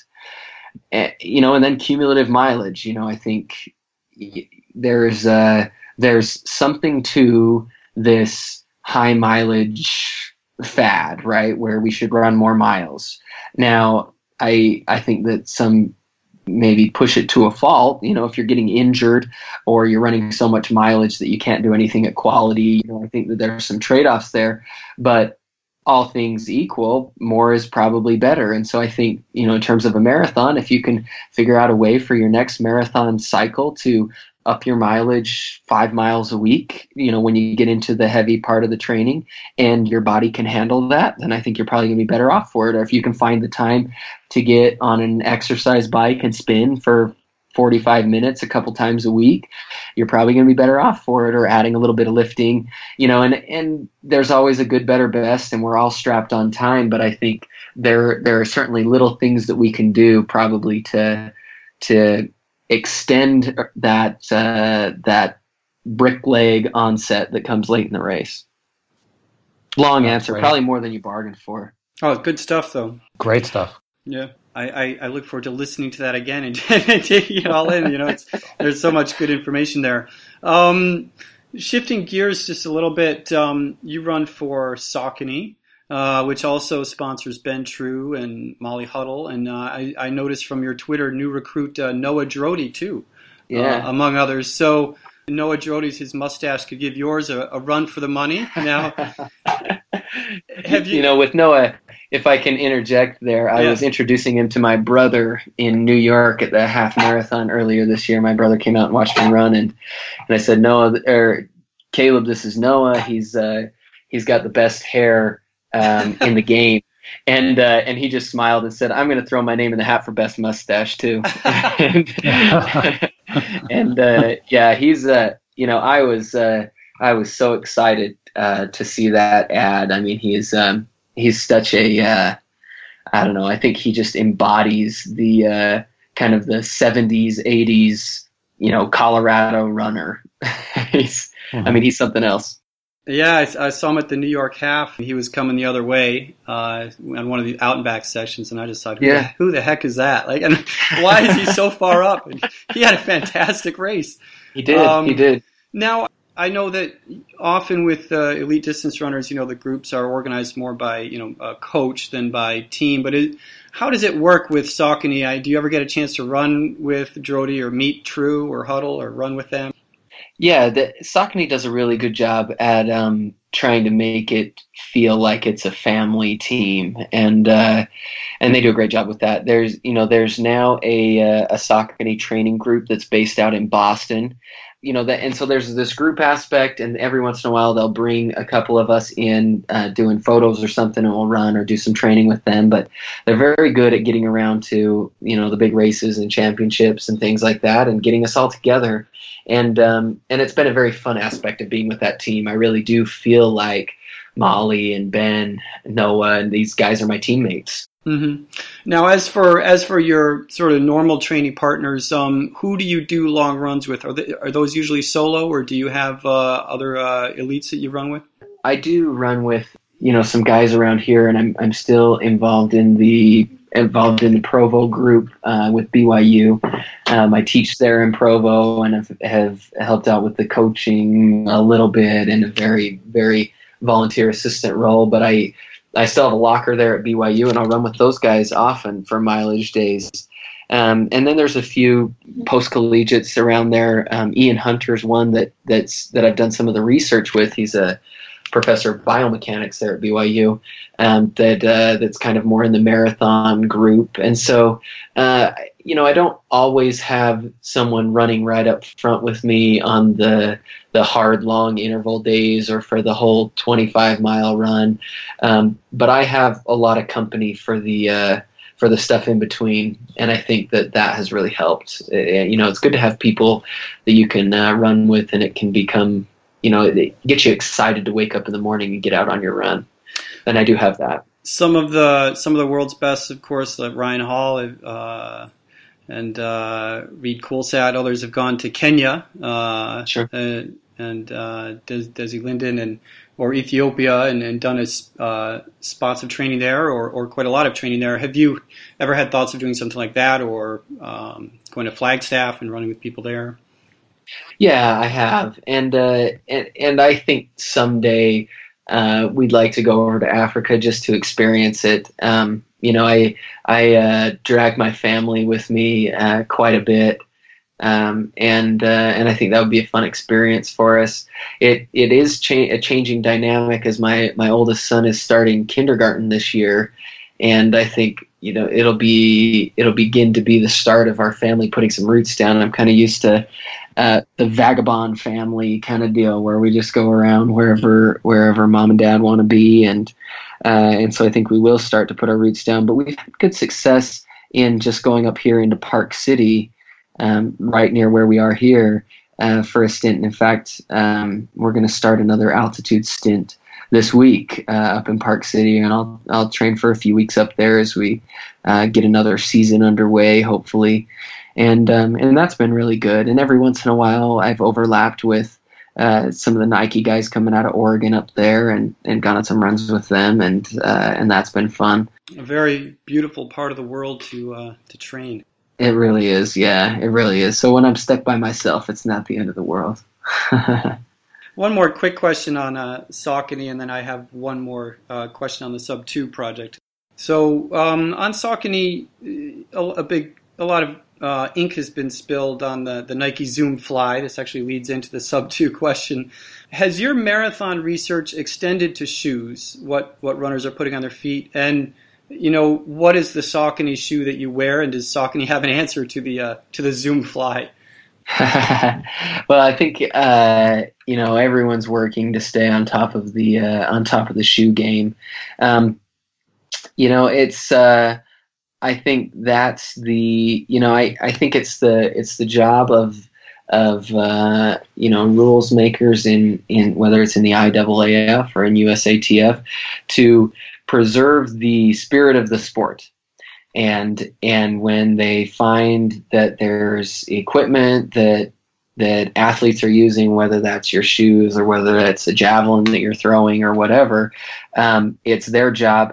Uh, you know, and then cumulative mileage. You know, I think there's uh, there's something to this high mileage fad, right, where we should run more miles. Now, I I think that some maybe push it to a fault. You know, if you're getting injured or you're running so much mileage that you can't do anything at quality, you know, I think that there are some trade-offs there. But all things equal, more is probably better. And so I think, you know, in terms of a marathon, if you can figure out a way for your next marathon cycle to up your mileage five miles a week, you know, when you get into the heavy part of the training and your body can handle that, then I think you're probably going to be better off for it. Or if you can find the time to get on an exercise bike and spin for forty-five minutes a couple times a week, you're probably going to be better off for it, or adding a little bit of lifting, you know, and, and there's always a good, better, best, and we're all strapped on time. But I think there, there are certainly little things that we can do probably to, to extend that, uh, that brick leg onset that comes late in the race. Long answer, Great. Probably more than you bargained for. Oh, good stuff, though. Great stuff. Yeah. I, I, I look forward to listening to that again and, and taking it all in. You know, it's, there's so much good information there. Um, shifting gears just a little bit, um, you run for Saucony, uh, which also sponsors Ben True and Molly Huddle. And uh, I, I noticed from your Twitter, new recruit uh, Noah Droddy, too, Yeah. uh, among others. So Noah Droddy's, his mustache could give yours a, a run for the money. Now, have you... You know, with Noah, if I can interject there, I Yeah. was introducing him to my brother in New York at the half marathon earlier this year. My brother came out and watched me run, and, and I said, Noah, or Caleb, this is Noah. He's uh, he's got the best hair um, in the game. And uh, and he just smiled and said, I'm going to throw my name in the hat for best mustache, too. and and uh, yeah, he's, uh, you know, I was uh, I was so excited uh, to see that ad. I mean, he's um, he's such a, uh, I don't know, I think he just embodies the, uh, kind of the seventies, eighties, you know, Colorado runner. he's, Mm-hmm. I mean, he's something else. Yeah, I, I saw him at the New York Half. He was coming the other way uh, on one of the out and back sessions, and I just thought, who, Yeah. the, who the heck is that? Like, and why is he so far up? And he had a fantastic race. He did. Um, he did. Now, I know that often with uh, elite distance runners, you know, the groups are organized more by, you know, a coach than by team. But it, how does it work with Saucony? I, do you ever get a chance to run with Drody or meet True or Huddle or run with them? Yeah, the, Saucony does a really good job at um, trying to make it feel like it's a family team, and uh, and they do a great job with that. There's you know there's now a uh, a Saucony training group that's based out in Boston, you know that, and so there's this group aspect, and every once in a while they'll bring a couple of us in uh, doing photos or something, and we'll run or do some training with them. But they're very good at getting around to you know the big races and championships and things like that, and getting us all together. And um, and it's been a very fun aspect of being with that team. I really do feel like Molly and Ben, Noah, and these guys are my teammates. Mm-hmm. Now, as for as for your sort of normal training partners, um, who do you do long runs with? Are they, are those usually solo, or do you have uh, other uh, elites that you run with? I do run with you know some guys around here, and I'm I'm still involved in the involved in the Provo group uh, with B Y U. Um, I teach there in Provo and have, have helped out with the coaching a little bit in a very, very volunteer assistant role. But I, I still have a locker there at B Y U, and I'll run with those guys often for mileage days. Um, and then there's a few post-collegiates around there. Um, Ian Hunter's one that that's that I've done some of the research with. He's a professor of biomechanics there at B Y U, um, that uh, that's kind of more in the marathon group. And so, uh, you know, I don't always have someone running right up front with me on the the hard, long interval days or for the whole twenty-five mile run. Um, but I have a lot of company for the uh, for the stuff in between, and I think that that has really helped. Uh, you know, it's good to have people that you can uh, run with, and it can become, you know, it gets you excited to wake up in the morning and get out on your run. And I do have that. Some of the some of the world's best, of course, like Ryan Hall uh, and uh, Reed Coulsat. Others have gone to Kenya, uh, Sure. uh, and uh, Des- Desi Linden and or Ethiopia, and, and done a, uh, spots of training there, or, or quite a lot of training there. Have you ever had thoughts of doing something like that, or um, going to Flagstaff and running with people there? Yeah, I have, and uh, and and I think someday uh, we'd like to go over to Africa just to experience it. Um, you know, I I uh, drag my family with me uh, quite a bit, um, and uh, and I think that would be a fun experience for us. It it is cha- a changing dynamic as my my oldest son is starting kindergarten this year, and I think you know it'll be it'll begin to be the start of our family putting some roots down. I'm kind of used to Uh, the vagabond family kind of deal where we just go around wherever wherever mom and dad want to be, and uh, and so I think we will start to put our roots down. But we've had good success in just going up here into Park City, um, right near where we are here, uh, for a stint. In fact, um, we're going to start another altitude stint this week uh, up in Park City, and I'll I'll train for a few weeks up there as we uh, get another season underway, hopefully. And um, and that's been really good. And every once in a while, I've overlapped with uh, some of the Nike guys coming out of Oregon up there, and, and gone on some runs with them, and uh, and that's been fun. A very beautiful part of the world to uh, to train. It really is, yeah, it really is. So when I'm stuck by myself, it's not the end of the world. One more quick question on uh, Saucony, and then I have one more uh, question on the Sub two project. So um, on Saucony, a, a big, a lot of uh, ink has been spilled on the, the Nike Zoom Fly. This actually leads into the Sub two question. Has your marathon research extended to shoes? What what runners are putting on their feet, and you know what is the Saucony shoe that you wear, and does Saucony have an answer to the uh, to the Zoom Fly? Well, I think uh, you know everyone's working to stay on top of the uh, on top of the shoe game. Um, you know, it's. Uh, I think that's the. You know, I, I think it's the it's the job of of uh, you know rules makers in in whether it's in the I A A F or in U S A T F to preserve the spirit of the sport. and and when they find that there's equipment that that athletes are using, whether that's your shoes or whether that's a javelin that you're throwing or whatever, um, it's their job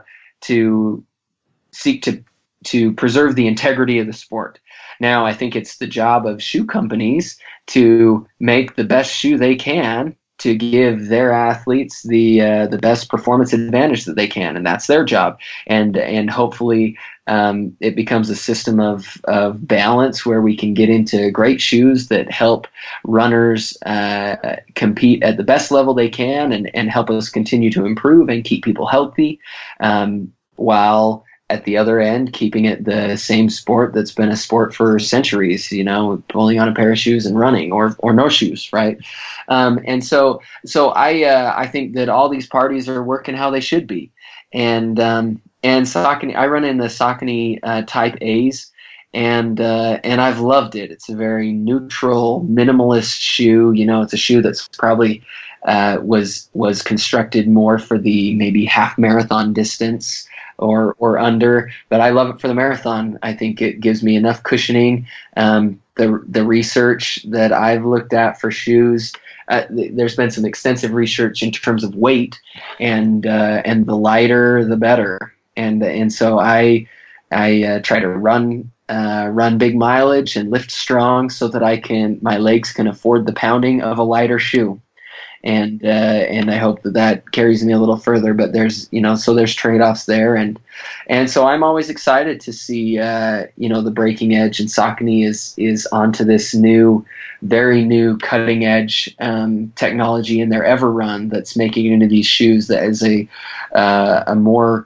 to seek to to preserve the integrity of the sport. Now, I think it's the job of shoe companies to make the best shoe they can to give their athletes the uh, the best performance advantage that they can, and that's their job. And and hopefully um, it becomes a system of of balance where we can get into great shoes that help runners uh, compete at the best level they can, and and help us continue to improve and keep people healthy, um, while at the other end, keeping it the same sport that's been a sport for centuries, you know, pulling on a pair of shoes and running, or or no shoes, right? Um, and so, so I uh, I think that all these parties are working how they should be, and um, and Saucony, I run in the Saucony uh, Type A's, and uh, and I've loved it. It's a very neutral, minimalist shoe. You know, it's a shoe that's probably uh, was was constructed more for the maybe half marathon distance or or under, but I love it for the marathon. I think it gives me enough cushioning. Um, the the research that I've looked at for shoes, uh, th- there's been some extensive research in terms of weight, and uh, and the lighter the better. And and so I I uh, try to run uh, run big mileage and lift strong so that I can my legs can afford the pounding of a lighter shoe. And uh, and I hope that that carries me a little further. But there's you know so there's trade-offs there, and and so I'm always excited to see uh, you know the breaking edge, and Saucony is is onto this new, very new cutting edge um, technology in their Everrun that's making it into these shoes that is a uh, a more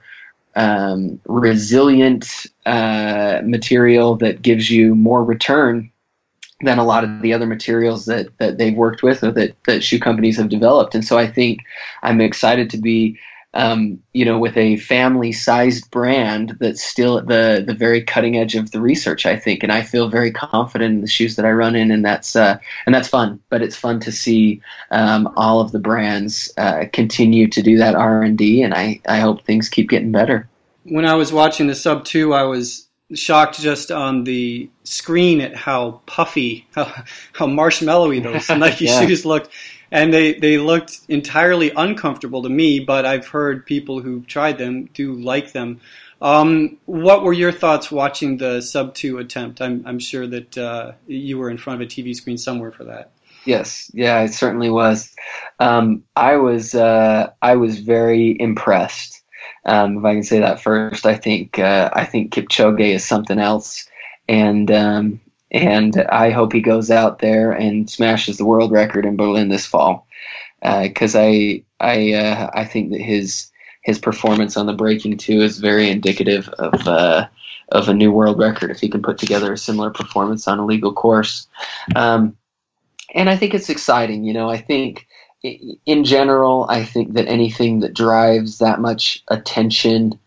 um, resilient uh, material that gives you more return than a lot of the other materials that, that they've worked with, or that, that shoe companies have developed. And so I think I'm excited to be, um, you know, with a family-sized brand that's still at the, the very cutting edge of the research, I think. And I feel very confident in the shoes that I run in, and that's uh, and that's fun. But it's fun to see um, all of the brands uh, continue to do that R and D, and I, I hope things keep getting better. When I was watching the Sub two, I was shocked just on the screen at how puffy, how, how marshmallowy those Nike yeah. shoes looked. And they, they looked entirely uncomfortable to me, but I've heard people who've tried them do like them. Um, what were your thoughts watching the Sub two attempt? I'm, I'm sure that uh, you were in front of a T V screen somewhere for that. Yes, yeah, it certainly was. Um, I was uh, I was very impressed. Um, if I can say that first, I think uh, I think Kipchoge is something else, and um, and I hope he goes out there and smashes the world record in Berlin this fall, because uh, I I uh, I think that his his performance on the breaking two is very indicative of uh, of a new world record if he can put together a similar performance on a legal course, um, and I think it's exciting. You know, I think. In general, I think that anything that drives that much attention,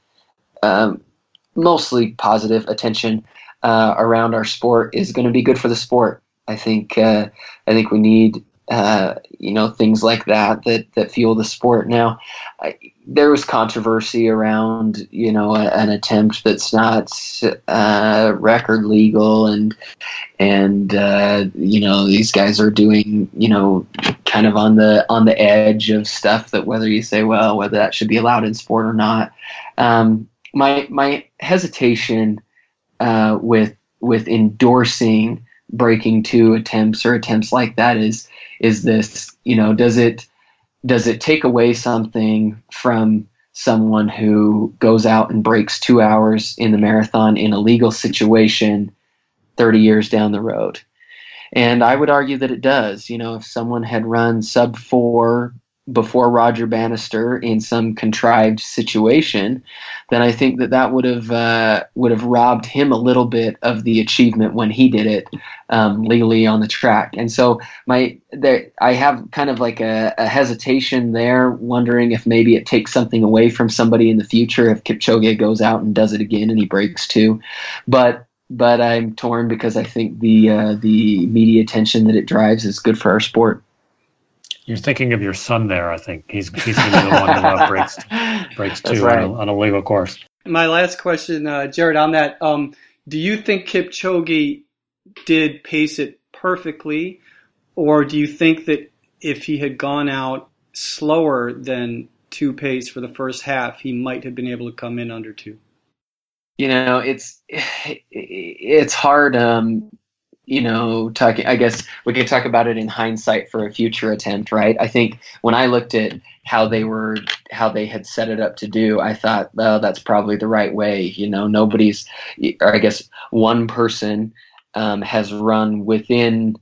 um, mostly positive attention, uh, around our sport is going to be good for the sport. I think uh, I think we need uh, you know things like that that that fuel the sport. Now, I, there was controversy around you know a, an attempt that's not uh, record legal, and and uh, you know these guys are doing you know. kind of on the on the edge of stuff that whether you say, well, whether that should be allowed in sport or not. Um, my my hesitation uh, with with endorsing breaking two attempts or attempts like that is is this, you know, does it does it take away something from someone who goes out and breaks two hours in the marathon in a legal situation thirty years down the road? And I would argue that it does. You know, if someone had run sub four before Roger Bannister in some contrived situation, then I think that that would have uh, would have robbed him a little bit of the achievement when he did it um, legally on the track. And so my there, I have kind of like a, a hesitation there, wondering if maybe it takes something away from somebody in the future if Kipchoge goes out and does it again and he breaks two. But But I'm torn because I think the uh, the media attention that it drives is good for our sport. You're thinking of your son there, I think. He's he's going to be the one who uh, breaks breaks two right. on, a, on a legal course. My last question, uh, Jared, on that, um, do you think Kipchoge did pace it perfectly, or do you think that if he had gone out slower than two pace for the first half, he might have been able to come in under two? You know, it's it's hard. Um, you know, talking. I guess we could talk about it in hindsight for a future attempt, right? I think when I looked at how they were, how they had set it up to do, I thought, well, that's probably the right way. You know, nobody's, or I guess one person um, has run within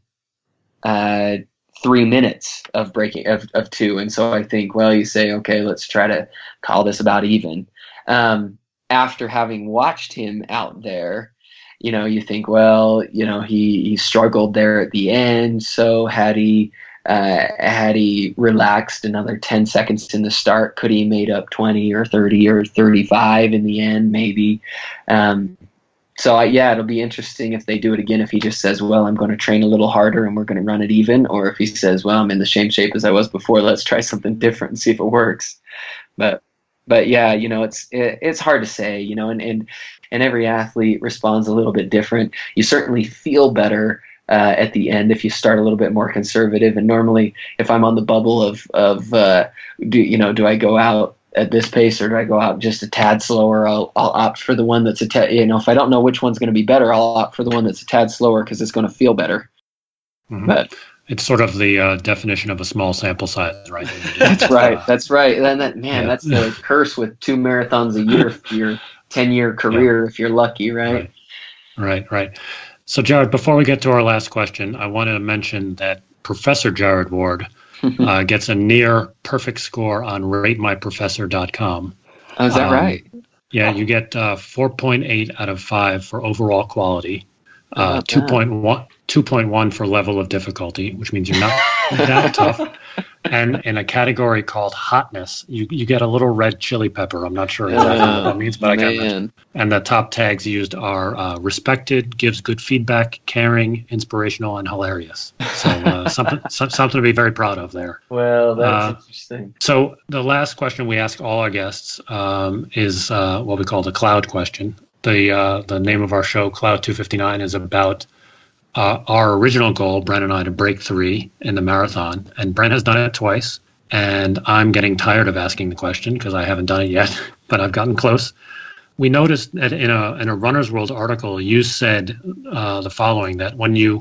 uh, three minutes of breaking of, of two, and so I think, well, you say, okay, let's try to call this about even. Um, after having watched him out there, you know, you think, well, you know, he, he struggled there at the end. So had he uh, had he relaxed another ten seconds in the start, could he made up twenty or thirty or thirty-five in the end, maybe? Um, so I, yeah, it'll be interesting if they do it again. If he just says, well, I'm going to train a little harder and we're going to run it even, or if he says, well, I'm in the same shape as I was before. Let's try something different and see if it works. But but yeah, you know, it's it, it's hard to say, you know, and and. And every athlete responds a little bit different. You certainly feel better uh, at the end if you start a little bit more conservative. And normally, if I'm on the bubble of of uh, do you know do I go out at this pace or do I go out just a tad slower? I'll I'll opt for the one that's a tad. You know, if I don't know which one's going to be better, I'll opt for the one that's a tad slower because it's going to feel better. Mm-hmm. But it's sort of the uh, definition of a small sample size, right? That's right. That's right. And that man, Yeah. that's the curse with two marathons a year for your ten-year career, yeah. if you're lucky, right? right? Right, right. So, Jared, before we get to our last question, I want to mention that Professor Jared Ward uh, gets a near perfect score on rate my professor dot com. Oh, is that um, right? Yeah, you get uh, four point eight out of five for overall quality, uh, Oh, two point one, two point one for level of difficulty, which means you're not that tough. And in a category called hotness, you, you get a little red chili pepper. I'm not sure exactly Oh, what that means, but I can't man. remember. And the top tags used are uh, respected, gives good feedback, caring, inspirational, and hilarious. So uh, something so, something to be very proud of there. Well, that's Uh, interesting. So the last question we ask all our guests um, is uh, what we call the cloud question. The uh, the name of our show, Cloud two fifty-nine, is about uh, our original goal, Brent and I, to break three in the marathon. And Brent has done it twice. And I'm getting tired of asking the question because I haven't done it yet, but I've gotten close. We noticed that in a in a Runner's World article, you said uh, the following: that when you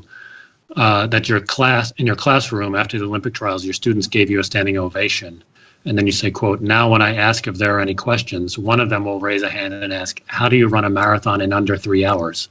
uh, that your class in your classroom after the Olympic trials, your students gave you a standing ovation, and then you say, "quote Now, when I ask if there are any questions, one of them will raise a hand and ask, how do you run a marathon in under three hours?"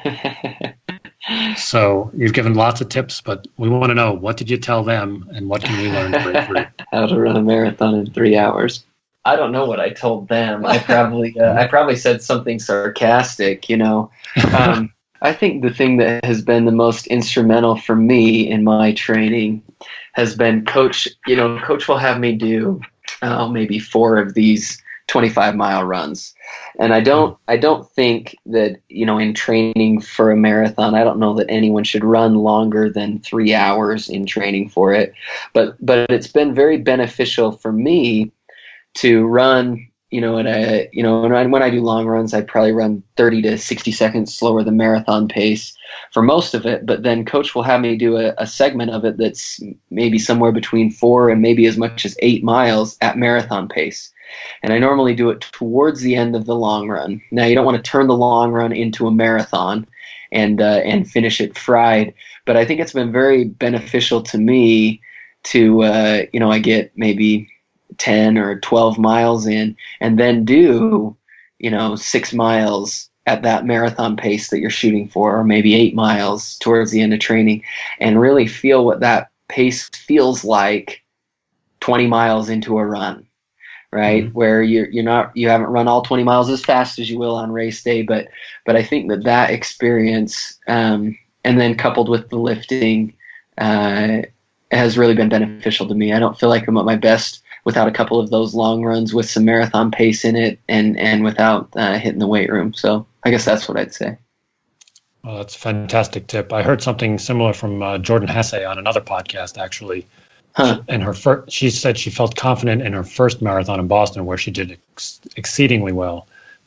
So you've given lots of tips, but we want to know, what did you tell them, and what can we learn to break through? How to run a marathon in three hours. I don't know what I told them. I probably uh, I probably said something sarcastic, you know. Um, I think the thing that has been the most instrumental for me in my training has been coach. You know, coach will have me do uh, maybe four of these twenty-five mile runs, and I don't I don't think that, you know, in training for a marathon, I don't know that anyone should run longer than three hours in training for it. But but it's been very beneficial for me to run, you know, at a, you know, when I, when I do long runs, I probably run thirty to sixty seconds slower than marathon pace for most of it. But then coach will have me do a, a segment of it that's maybe somewhere between four and maybe as much as eight miles at marathon pace. And I normally do it towards the end of the long run. Now, you don't want to turn the long run into a marathon and uh, and finish it fried. But I think it's been very beneficial to me to, uh, you know, I get maybe ten or twelve miles in and then do, you know, six miles at that marathon pace that you're shooting for, or maybe eight miles towards the end of training, and really feel what that pace feels like twenty miles into a run, right? Mm-hmm. Where you're, you're not, you haven't run all twenty miles as fast as you will on race day, but, but I think that that experience, um, and then coupled with the lifting, uh, has really been beneficial to me. I don't feel like I'm at my best without a couple of those long runs with some marathon pace in it, and, and without uh, hitting the weight room. So I guess that's what I'd say. Well, that's a fantastic tip. I heard something similar from uh, Jordan Hesse on another podcast, actually. Huh. And her fir- she said she felt confident in her first marathon in Boston, where she did ex- exceedingly well.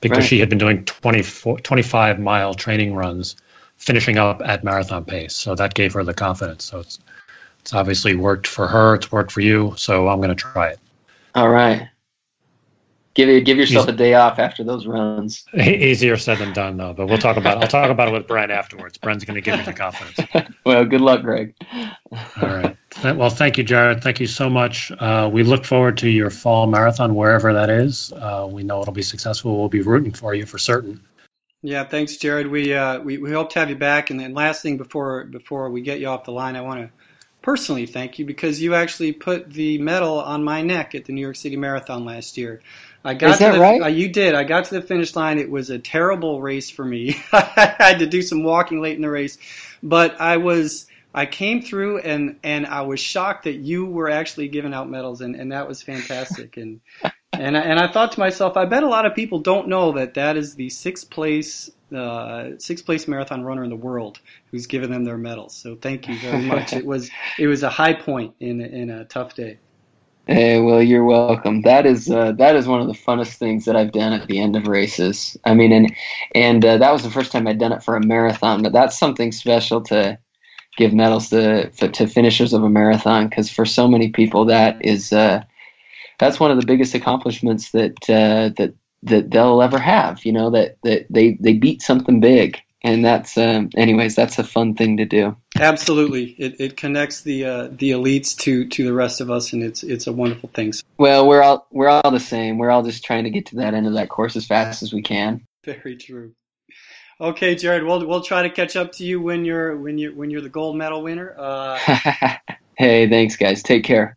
because Right. she had been doing twenty-four, twenty-five mile training runs, finishing up at marathon pace. So that gave her the confidence. So it's it's obviously worked for her. It's worked for you. So I'm going to try it. All right. Give it, give yourself Yes. a day off after those runs. Easier said than done, though. But we'll talk about. I'll talk about it with Brent afterwards. Brent's going to give me the confidence. Well, good luck, Greg. All right. Th- Well, thank you, Jared. Thank you so much. Uh, we look forward to your fall marathon, wherever that is. Uh, we know it'll be successful. We'll be rooting for you for certain. Yeah, thanks, Jared. We uh, we we hope to have you back. And then last thing before before we get you off the line, I want to personally thank you because you actually put the medal on my neck at the New York City Marathon last year. I got Is to that the, right? Uh, you did. I got to the finish line. It was a terrible race for me. I had to do some walking late in the race, but I was I came through and and I was shocked that you were actually giving out medals, and, and that was fantastic. And and I, and I thought to myself, I bet a lot of people don't know that that is the sixth place uh, sixth place marathon runner in the world who's given them their medals. So thank you very much. It was it was a high point in in a tough day. Hey, well, you're welcome. That is uh, that is one of the funnest things that I've done at the end of races. I mean, and and uh, that was the first time I'd done it for a marathon. But that's something special to give medals to to finishers of a marathon, because for so many people that is uh, that's one of the biggest accomplishments that uh, that that they'll ever have. You know, that that they they beat something big, and that's um, anyways, that's a fun thing to do. Absolutely, it it connects the uh, the elites to to the rest of us, and it's it's a wonderful thing. Well, we're all we're all the same. We're all just trying to get to that end of that course as fast as we can. Very true. Okay, Jared, we'll we'll try to catch up to you when you're when you when you're the gold medal winner. Uh, Hey, thanks, guys. Take care.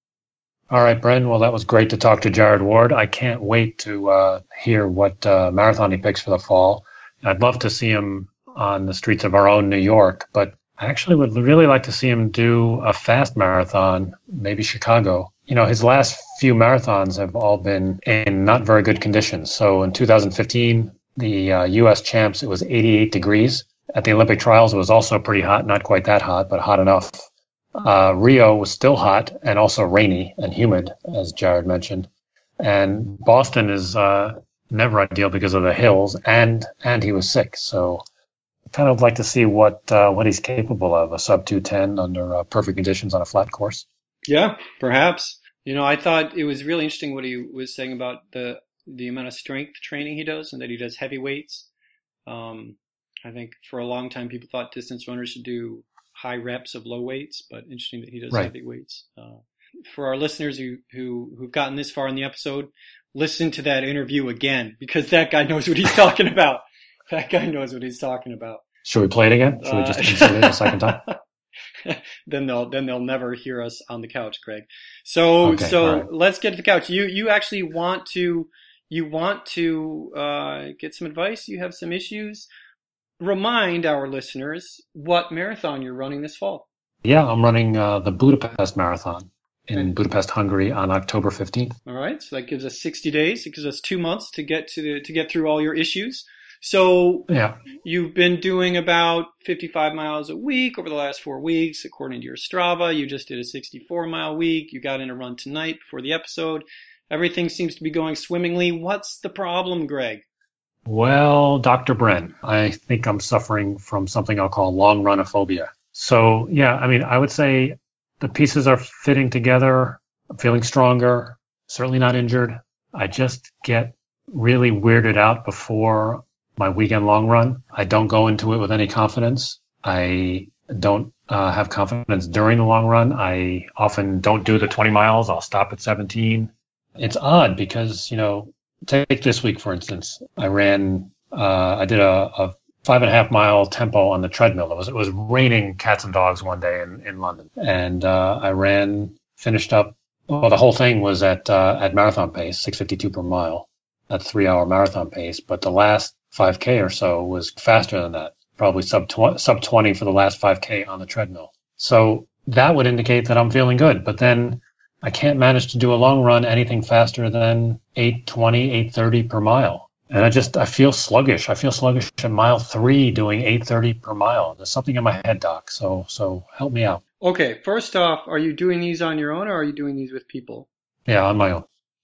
All right, Bren. Well, that was great to talk to Jared Ward. I can't wait to uh, hear what uh, marathon he picks for the fall. I'd love to see him on the streets of our own New York, but I actually would really like to see him do a fast marathon, maybe Chicago. You know, his last few marathons have all been in not very good conditions. So in two thousand fifteen, the uh, U S champs, it was eighty-eight degrees. At the Olympic trials, it was also pretty hot, not quite that hot, but hot enough. Uh, Rio was still hot and also rainy and humid, as Jared mentioned. And Boston is uh, never ideal because of the hills, and and he was sick. So I'd kind of like to see what uh, what he's capable of, a sub two ten under uh, perfect conditions on a flat course. yeah, perhaps. You know, I thought it was really interesting what he was saying about the the amount of strength training he does, and that he does heavy weights. Um, I think for a long time people thought distance runners should do high reps of low weights, but interesting that he does Right. heavy weights. Uh, for our listeners who, who, who've gotten this far in the episode, listen to that interview again, because that guy knows what he's talking about. That guy knows what he's talking about. Should we play it again? Should we just Uh, insert it a second time? then they'll then they'll never hear us on the couch, Greg. So Okay, so all right. let's get to the couch. You you actually want to you want to uh, get some advice. You have some issues. Remind our listeners what marathon you're running this fall. Yeah, I'm running uh, the Budapest Marathon in Okay. Budapest, Hungary on October fifteenth. All right, so that gives us sixty days. It gives us two months to get to the, to get through all your issues. So Yeah. you've been doing about fifty-five miles a week over the last four weeks, according to your Strava. You just did a sixty-four mile week. You got in a run tonight before the episode. Everything seems to be going swimmingly. What's the problem, Greg? Well, Doctor Bren, I think I'm suffering from something I'll call long runophobia. So, yeah, I mean, I would say the pieces are fitting together. I'm feeling stronger, certainly not injured. I just get really weirded out before my weekend long run. I don't go into it with any confidence. I don't uh, have confidence during the long run. I often don't do the twenty miles. I'll stop at seventeen. It's odd because, you know, take this week, for instance. I ran, uh, I did a, a five and a half mile tempo on the treadmill. It was, it was raining cats and dogs one day in, in London. And, uh, I ran, finished up, well, the whole thing was at, uh, at marathon pace, six fifty-two per mile. That's three hour marathon pace. But the last five K or so was faster than that, probably sub tw- sub twenty for the last five K on the treadmill. So that would indicate that I'm feeling good. But then I can't manage to do a long run anything faster than eight twenty, eight thirty per mile. And I just, I feel sluggish. I feel sluggish at mile three doing eight thirty per mile. There's something in my head, Doc. So, so help me out. Okay, first off, are you doing these on your own or are you doing these with people? Yeah, on my own.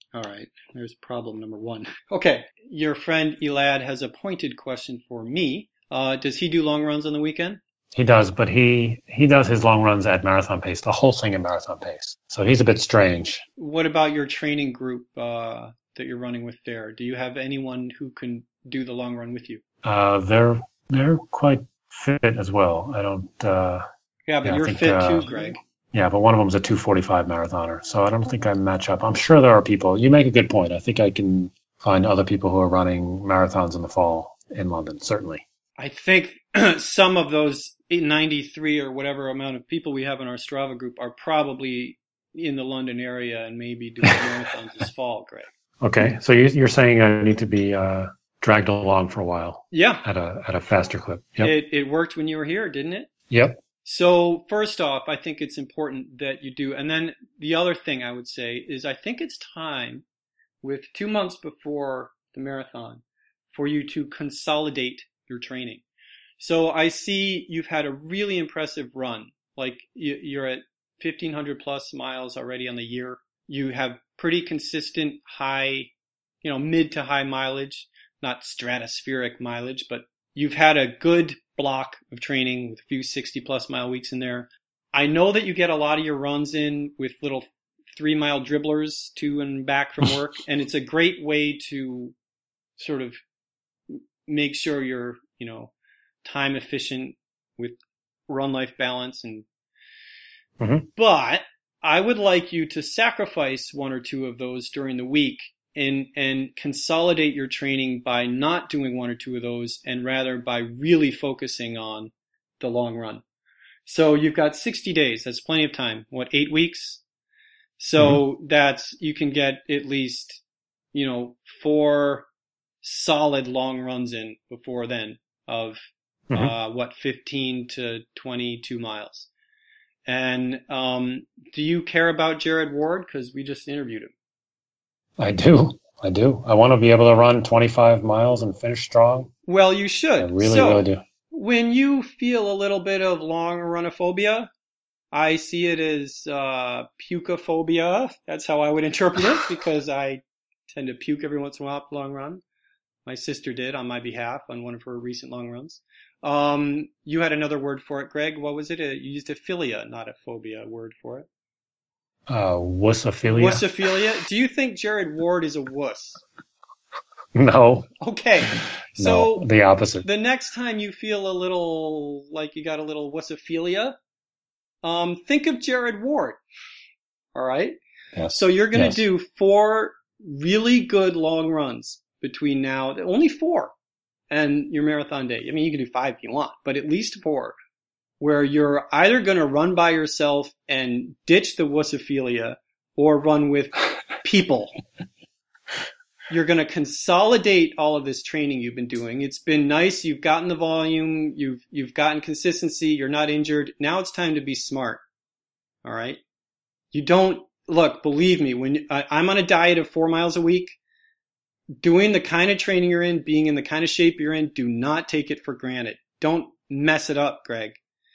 All right. There's problem number one. Okay. Your friend Elad has a pointed question for me. Uh, does he do long runs on the weekend? He does, but he, he does his long runs at marathon pace, the whole thing at marathon pace. So he's a bit strange. What about your training group uh, that you're running with there? Do you have anyone who can do the long run with you? Uh, they're they're quite fit as well. I don't. Uh, Yeah, but yeah, I you're think, fit uh, too, Greg. Yeah, but one of them's a two forty-five marathoner, so I don't think I match up. I'm sure there are people. You make a good point. I think I can find other people who are running marathons in the fall in London, certainly. I think some of those ninety-three or whatever amount of people we have in our Strava group are probably in the London area and maybe doing marathons this fall, Greg. Okay, so you, you're saying I need to be uh, dragged along for a while Yeah, at a at a faster clip. Yep. it, it worked when you were here, didn't it? Yep. So first off, I think it's important that you do. And then the other thing I would say is I think it's time, with two months before the marathon, for you to consolidate your training. So I see you've had a really impressive run. Like you- you're at fifteen hundred plus miles already on the year. You have pretty consistent high, you know, mid to high mileage, not stratospheric mileage, but you've had a good block of training with a few sixty plus mile weeks in there. I know that you get a lot of your runs in with little three mile dribblers to and back from work. And it's a great way to sort of make sure you're, you know, time efficient with run life balance. And, Mhm. but I would like you to sacrifice one or two of those during the week and, and consolidate your training by not doing one or two of those and rather by really focusing on the long run. So you've got sixty days. That's plenty of time. What, eight weeks? So mm-hmm. that's, you can get at least, you know, four solid long runs in before then of, mm-hmm. uh, what, fifteen to twenty-two miles. And, um, do you care about Jared Ward? Cause we just interviewed him. I do. I do. I want to be able to run twenty-five miles and finish strong. Well, you should. I really, so, really do. When you feel a little bit of long runophobia, I see it as uh, pukophobia. That's how I would interpret it because I tend to puke every once in a while at the long run. My sister did on my behalf on one of her recent long runs. Um, you had another word for it, Greg. What was it? You used a philia, not a phobia word for it. Uh, wussophilia. Wussophilia. Do you think Jared Ward is a wuss? No. Okay. So no, the opposite. The next time you feel a little like you got a little wussophilia, um, think of Jared Ward. All right. Yes. So you're going to yes. do four really good long runs between now, only four, and your marathon day. I mean, you can do five if you want, but at least four, where you're either going to run by yourself and ditch the wussophilia or run with people. You're going to consolidate all of this training you've been doing. It's been nice. You've gotten the volume. You've, you've gotten consistency. You're not injured. Now it's time to be smart. All right. You don't look, believe me, when I, I'm on a diet of four miles a week, doing the kind of training you're in, being in the kind of shape you're in, do not take it for granted. Don't mess it up, Greg.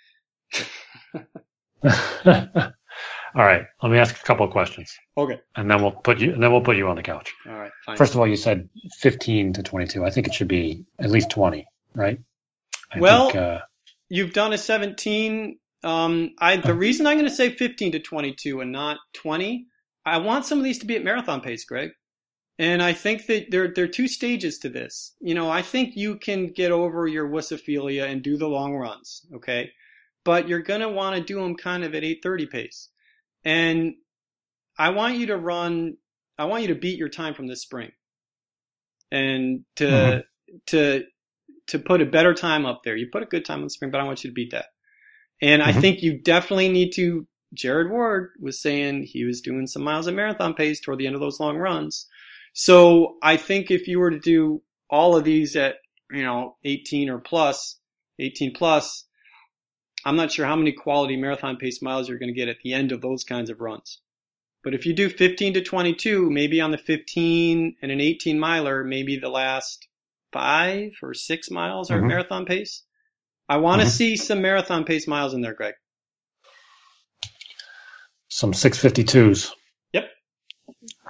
All right, let me ask a couple of questions. Okay. And then we'll put you and then we'll put you on the couch. All right, fine. First of all, you said fifteen to twenty-two. I think it should be at least twenty, right? I well, think, uh, you've done a seventeen. Um, I the reason I'm going to say fifteen to twenty-two and not twenty, I want some of these to be at marathon pace, Greg. And I think that there there are two stages to this. You know, I think you can get over your wussophilia and do the long runs, okay? But you're going to want to do them kind of at eight thirty pace. And I want you to run, I want you to beat your time from this spring. And to, mm-hmm. to, to put a better time up there. You put a good time in the spring, but I want you to beat that. And mm-hmm. I think you definitely need to, Jared Ward was saying he was doing some miles at marathon pace toward the end of those long runs. So I think if you were to do all of these at, you know, eighteen or plus, eighteen plus, I'm not sure how many quality marathon pace miles you're going to get at the end of those kinds of runs. But if you do fifteen to twenty-two, maybe on the fifteen and an eighteen miler, maybe the last five or six miles are mm-hmm. marathon pace. I want to mm-hmm. see some marathon pace miles in there, Greg. Some six fifty-twos. Yep.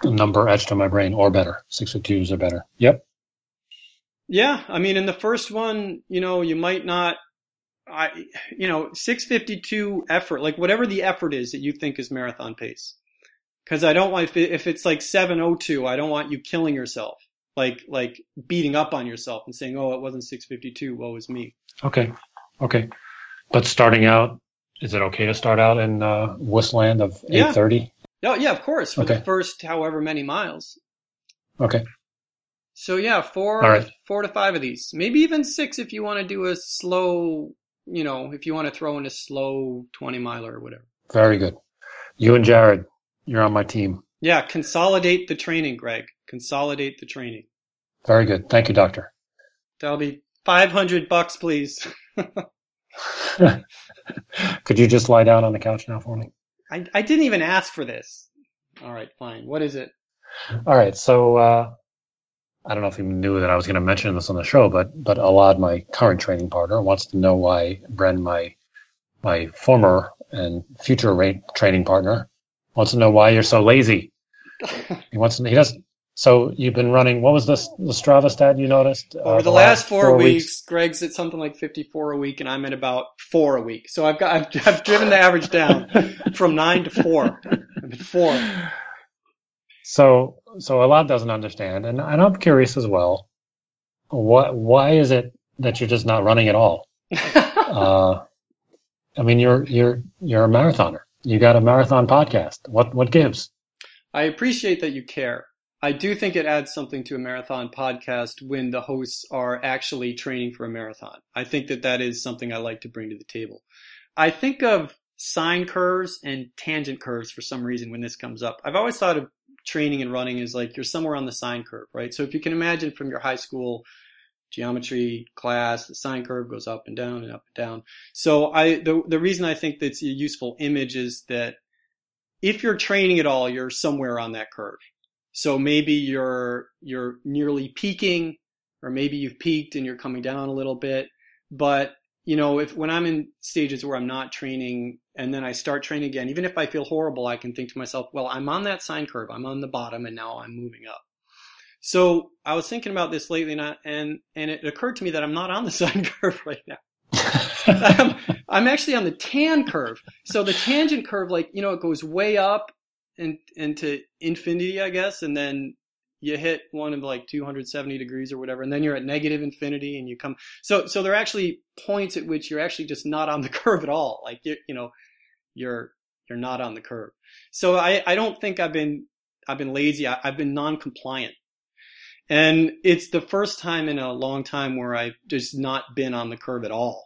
number etched on my brain, or better. six fifty-twos are better. Yep. Yeah, I mean, in the first one, you know, you might not, I, you know, six fifty-two effort, like whatever the effort is that you think is marathon pace. Because I don't want, if, it, if it's like seven oh two, I don't want you killing yourself, like like beating up on yourself and saying, oh, it wasn't six fifty-two, woe is me. Okay. Okay. But starting out, is it okay to start out in uh, Westland of Yeah. eight thirty? Oh, yeah, of course, for Okay. the first however many miles. Okay. So yeah, four, All right. four to five of these, maybe even six if you want to do a slow, you know, if you want to throw in a slow twenty miler or whatever. Very good. You and Jared, you're on my team. Yeah, consolidate the training, Greg. Consolidate the training. Very good. Thank you, doctor. That'll be five hundred bucks, please. Could you just lie down on the couch now for me? I, I didn't even ask for this. All right, fine. What is it? All right. So uh, I don't know if you knew that I was going to mention this on the show, but but Alad, my current training partner, wants to know why Bren, my my former and future ra- training partner, wants to know why you're so lazy. He wants to. He doesn't. So you've been running. What was this? The Strava stat you noticed? Over uh, the last four, weeks, Greg's at something like fifty-four a week, and I'm at about four a week. So I've got I've, I've driven the average down from nine to four. I'm at four. So so Alad doesn't understand, and, and I'm curious as well. What? Why is it that you're just not running at all? uh, I mean, you're you're you're a marathoner. You got a marathon podcast. What what gives? I appreciate that you care. I do think it adds something to a marathon podcast when the hosts are actually training for a marathon. I think that that is something I like to bring to the table. I think of sine curves and tangent curves for some reason when this comes up. I've always thought of training and running as like you're somewhere on the sine curve, right? So if you can imagine from your high school geometry class, the sine curve goes up and down and up and down. So I the the reason I think that's a useful image is that if you're training at all, you're somewhere on that curve. So maybe you're you're nearly peaking, or maybe you've peaked and you're coming down a little bit. But you know, if when I'm in stages where I'm not training and then I start training again, even if I feel horrible, I can think to myself, well, I'm on that sine curve. I'm on the bottom and now I'm moving up. So I was thinking about this lately, and I, and, and it occurred to me that I'm not on the sine curve right now. I'm, I'm actually on the tan curve. So the tangent curve, like, you know, it goes way up and into infinity, I guess, and then you hit one of like two hundred seventy degrees or whatever, and then you're at negative infinity, and you come. So, so there are actually points at which you're actually just not on the curve at all. Like, you, you know, you're you're not on the curve. So I, I don't think I've been I've been lazy. I, I've been non-compliant, and it's the first time in a long time where I've just not been on the curve at all.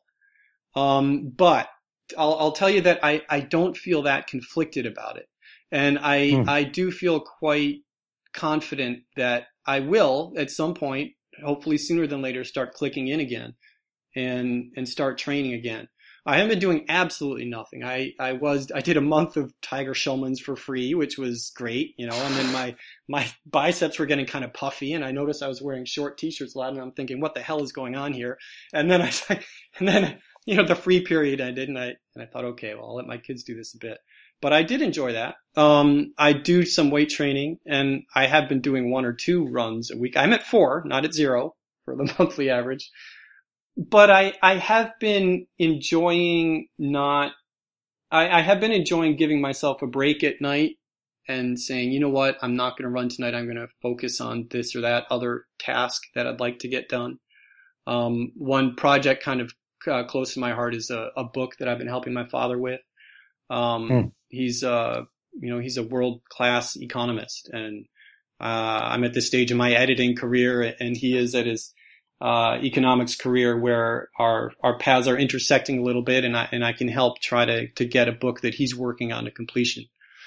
Um, but I'll, I'll tell you that I, I don't feel that conflicted about it. And I, hmm. I do feel quite confident that I will at some point, hopefully sooner than later, start clicking in again and, and start training again. I haven't been doing absolutely nothing. I, I was, I did a month of Tiger Schulman's for free, which was great, you know, and then my, my biceps were getting kind of puffy, and I noticed I was wearing short t-shirts a lot, and I'm thinking, what the hell is going on here? And then I, and then, you know, the free period ended, and I, and I thought, okay, well, I'll let my kids do this a bit. But I did enjoy that. Um, I do some weight training, and I have been doing one or two runs a week. I'm at four, not at zero for the monthly average. But I, I have been enjoying not, I, I have been enjoying giving myself a break at night and saying, you know what, I'm not going to run tonight. I'm going to focus on this or that other task that I'd like to get done. Um, one project kind of uh, close to my heart is a, a book that I've been helping my father with. Um, hmm. He's, uh, you know, he's a world-class economist, and, uh, I'm at this stage in my editing career, and he is at his, uh, economics career where our, our paths are intersecting a little bit, and I, and I can help try to, to get a book that he's working on to completion.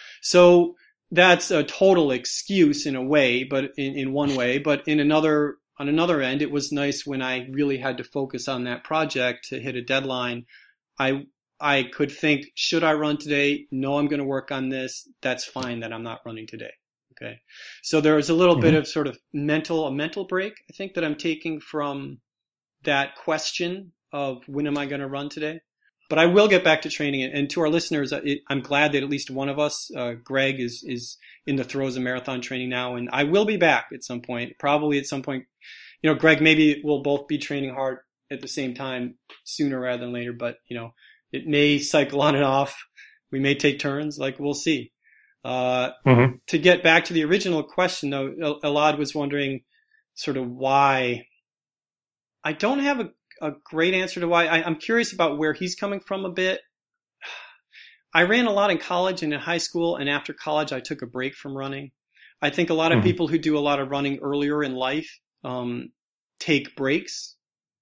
So that's a total excuse in a way, but in, in one way, but in another, on another end, it was nice when I really had to focus on that project to hit a deadline. I, I could think, should I run today? No, I'm going to work on this. That's fine that I'm not running today. Okay. So there was a little mm-hmm. bit of sort of mental, a mental break, I think, that I'm taking from that question of when am I going to run today? but I will get back to training. And to our listeners, it, I'm glad that at least one of us, uh, Greg, is is in the throes of marathon training now, and I will be back at some point. Probably at some point, you know, Greg, maybe we'll both be training hard at the same time sooner rather than later. But you know, it may cycle on and off. We may take turns. Like we'll see. Uh, mm-hmm. To get back to the original question, though, Elad was wondering sort of why. I don't have a, a great answer to why. I, I'm curious about where he's coming from a bit. I ran a lot in college and in high school, and after college, I took a break from running. I think a lot of mm-hmm. people who do a lot of running earlier in life um, take breaks.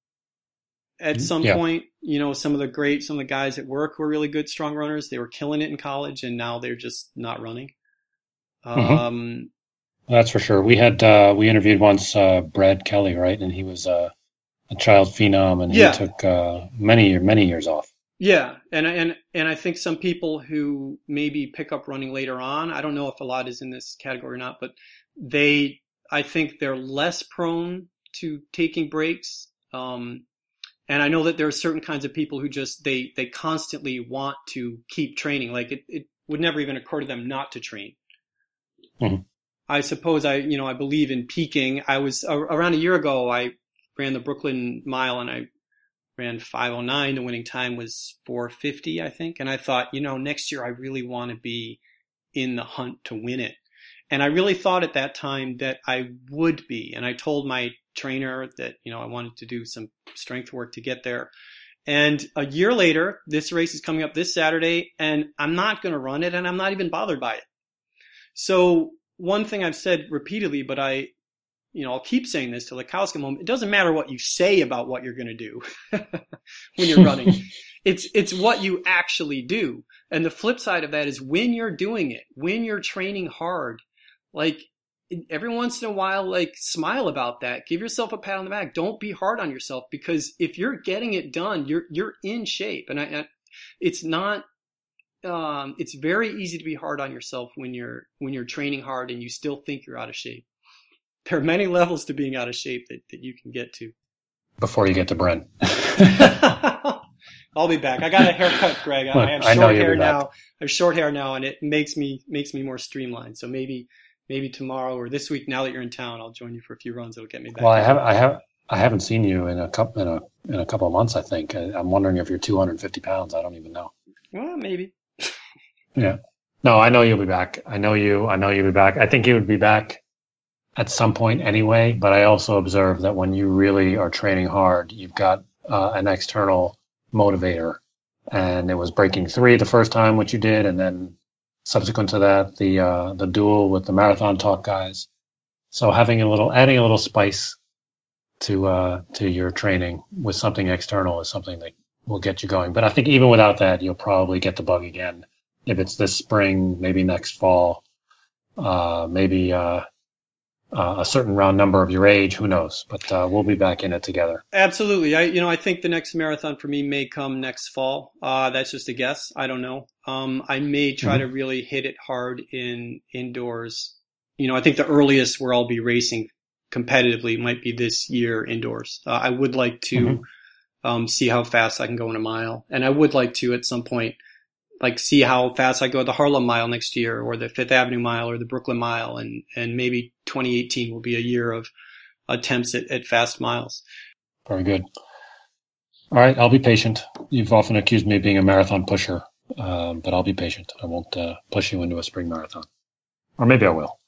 At some yeah. point, you know, some of the great, some of the guys at work were really good, strong runners. They were killing it in college, and now they're just not running. Mm-hmm. Um, That's for sure. We had, uh, we interviewed once uh, Brad Kelly, right? And he was uh, a child phenom, and yeah. he took uh, many, many years off. Yeah. And, and, and I think some people who maybe pick up running later on, I don't know if a lot is in this category or not, but they, I think they're less prone to taking breaks. Um, And I know that there are certain kinds of people who just, they, they constantly want to keep training. Like it, it would never even occur to them not to train. Mm-hmm. I suppose I, you know, I believe in peaking. I was uh, around a year ago, I ran the Brooklyn Mile and I ran five oh nine. The winning time was four fifty, I think. And I thought, you know, next year I really want to be in the hunt to win it. And I really thought at that time that I would be. And I told my trainer that, you know, I wanted to do some strength work to get there. And a year later, this race is coming up this Saturday, and I'm not going to run it, and I'm not even bothered by it. So one thing I've said repeatedly, but I, you know, I'll keep saying this till the cows come home. It doesn't matter what you say about what you're going to do when you're running. It's, it's what you actually do. And the flip side of that is when you're doing it, when you're training hard, like, every once in a while, like, smile about that. Give yourself a pat on the back. Don't be hard on yourself, because if you're getting it done, you're you're in shape. And I, I it's not. Um, it's very easy to be hard on yourself when you're when you're training hard and you still think you're out of shape. There are many levels to being out of shape that, that you can get to. Before you get to Bren. I'll be back. I got a haircut, Greg. I, Look, I have I short hair back. now. I have short hair now, and it makes me makes me more streamlined. So maybe. Maybe tomorrow or this week, now that you're in town, I'll join you for a few runs. It'll get me back. Well, I have, I have, I haven't seen you in a couple, in a, in a couple of months. I think. I, I'm wondering if you're two hundred fifty pounds. I don't even know. Well, maybe. Yeah. No, I know you'll be back. I know you. I know you'll be back. I think you would be back at some point anyway. But I also observe that when you really are training hard, you've got uh, an external motivator, and it was breaking three the first time, which you did, and then. Subsequent to that, the uh, the duel with the Marathon Talk guys. So having a little, adding a little spice to uh, to your training with something external is something that will get you going. But I think even without that, you'll probably get the bug again. If it's this spring, maybe next fall, uh, maybe uh, uh, a certain round number of your age, who knows? But uh, we'll be back in it together. Absolutely. I, you know, I think the next marathon for me may come next fall. Uh, that's just a guess. I don't know. Um, I may try mm-hmm. to really hit it hard in indoors. You know, I think the earliest where I'll be racing competitively might be this year indoors. Uh, I would like to mm-hmm. um, see how fast I can go in a mile. And I would like to at some point, like, see how fast I go the Harlem Mile next year, or the Fifth Avenue Mile, or the Brooklyn Mile. And, and maybe twenty eighteen will be a year of attempts at, at fast miles. Very good. All right. I'll be patient. You've often accused me of being a marathon pusher. Um, but I'll be patient. I won't uh, push you into a spring marathon. Or maybe I will.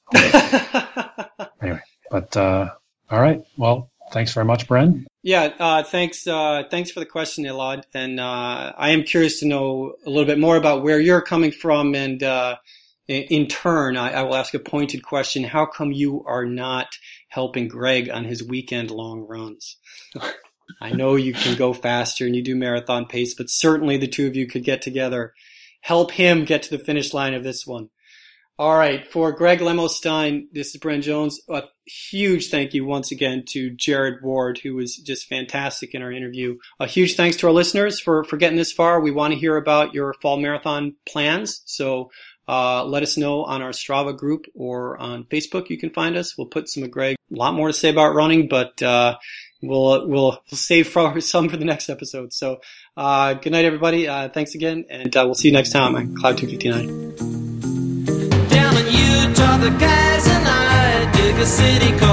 Anyway, but uh, all right. Well, thanks very much, Bren. Yeah, uh, thanks uh, Thanks for the question, Elad. And uh, I am curious to know a little bit more about where you're coming from. And uh, in turn, I, I will ask a pointed question. How come you are not helping Greg on his weekend-long runs? I know you can go faster and you do marathon pace, but certainly the two of you could get together. Help him get to the finish line of this one. All right. For Greg Lemo-Stein, this is Bren Jones. A huge thank you once again to Jared Ward, who was just fantastic in our interview. A huge thanks to our listeners for, for getting this far. We want to hear about your fall marathon plans. So uh, let us know on our Strava group or on Facebook. You can find us. We'll put some of Greg, a lot more to say about running, but uh we'll we'll, we'll save for some for the next episode. So, uh, good night, everybody. Uh, thanks again, and uh, we'll see you next time on Cloud two fifty-nine. Down in Utah, the guys and I dig a city called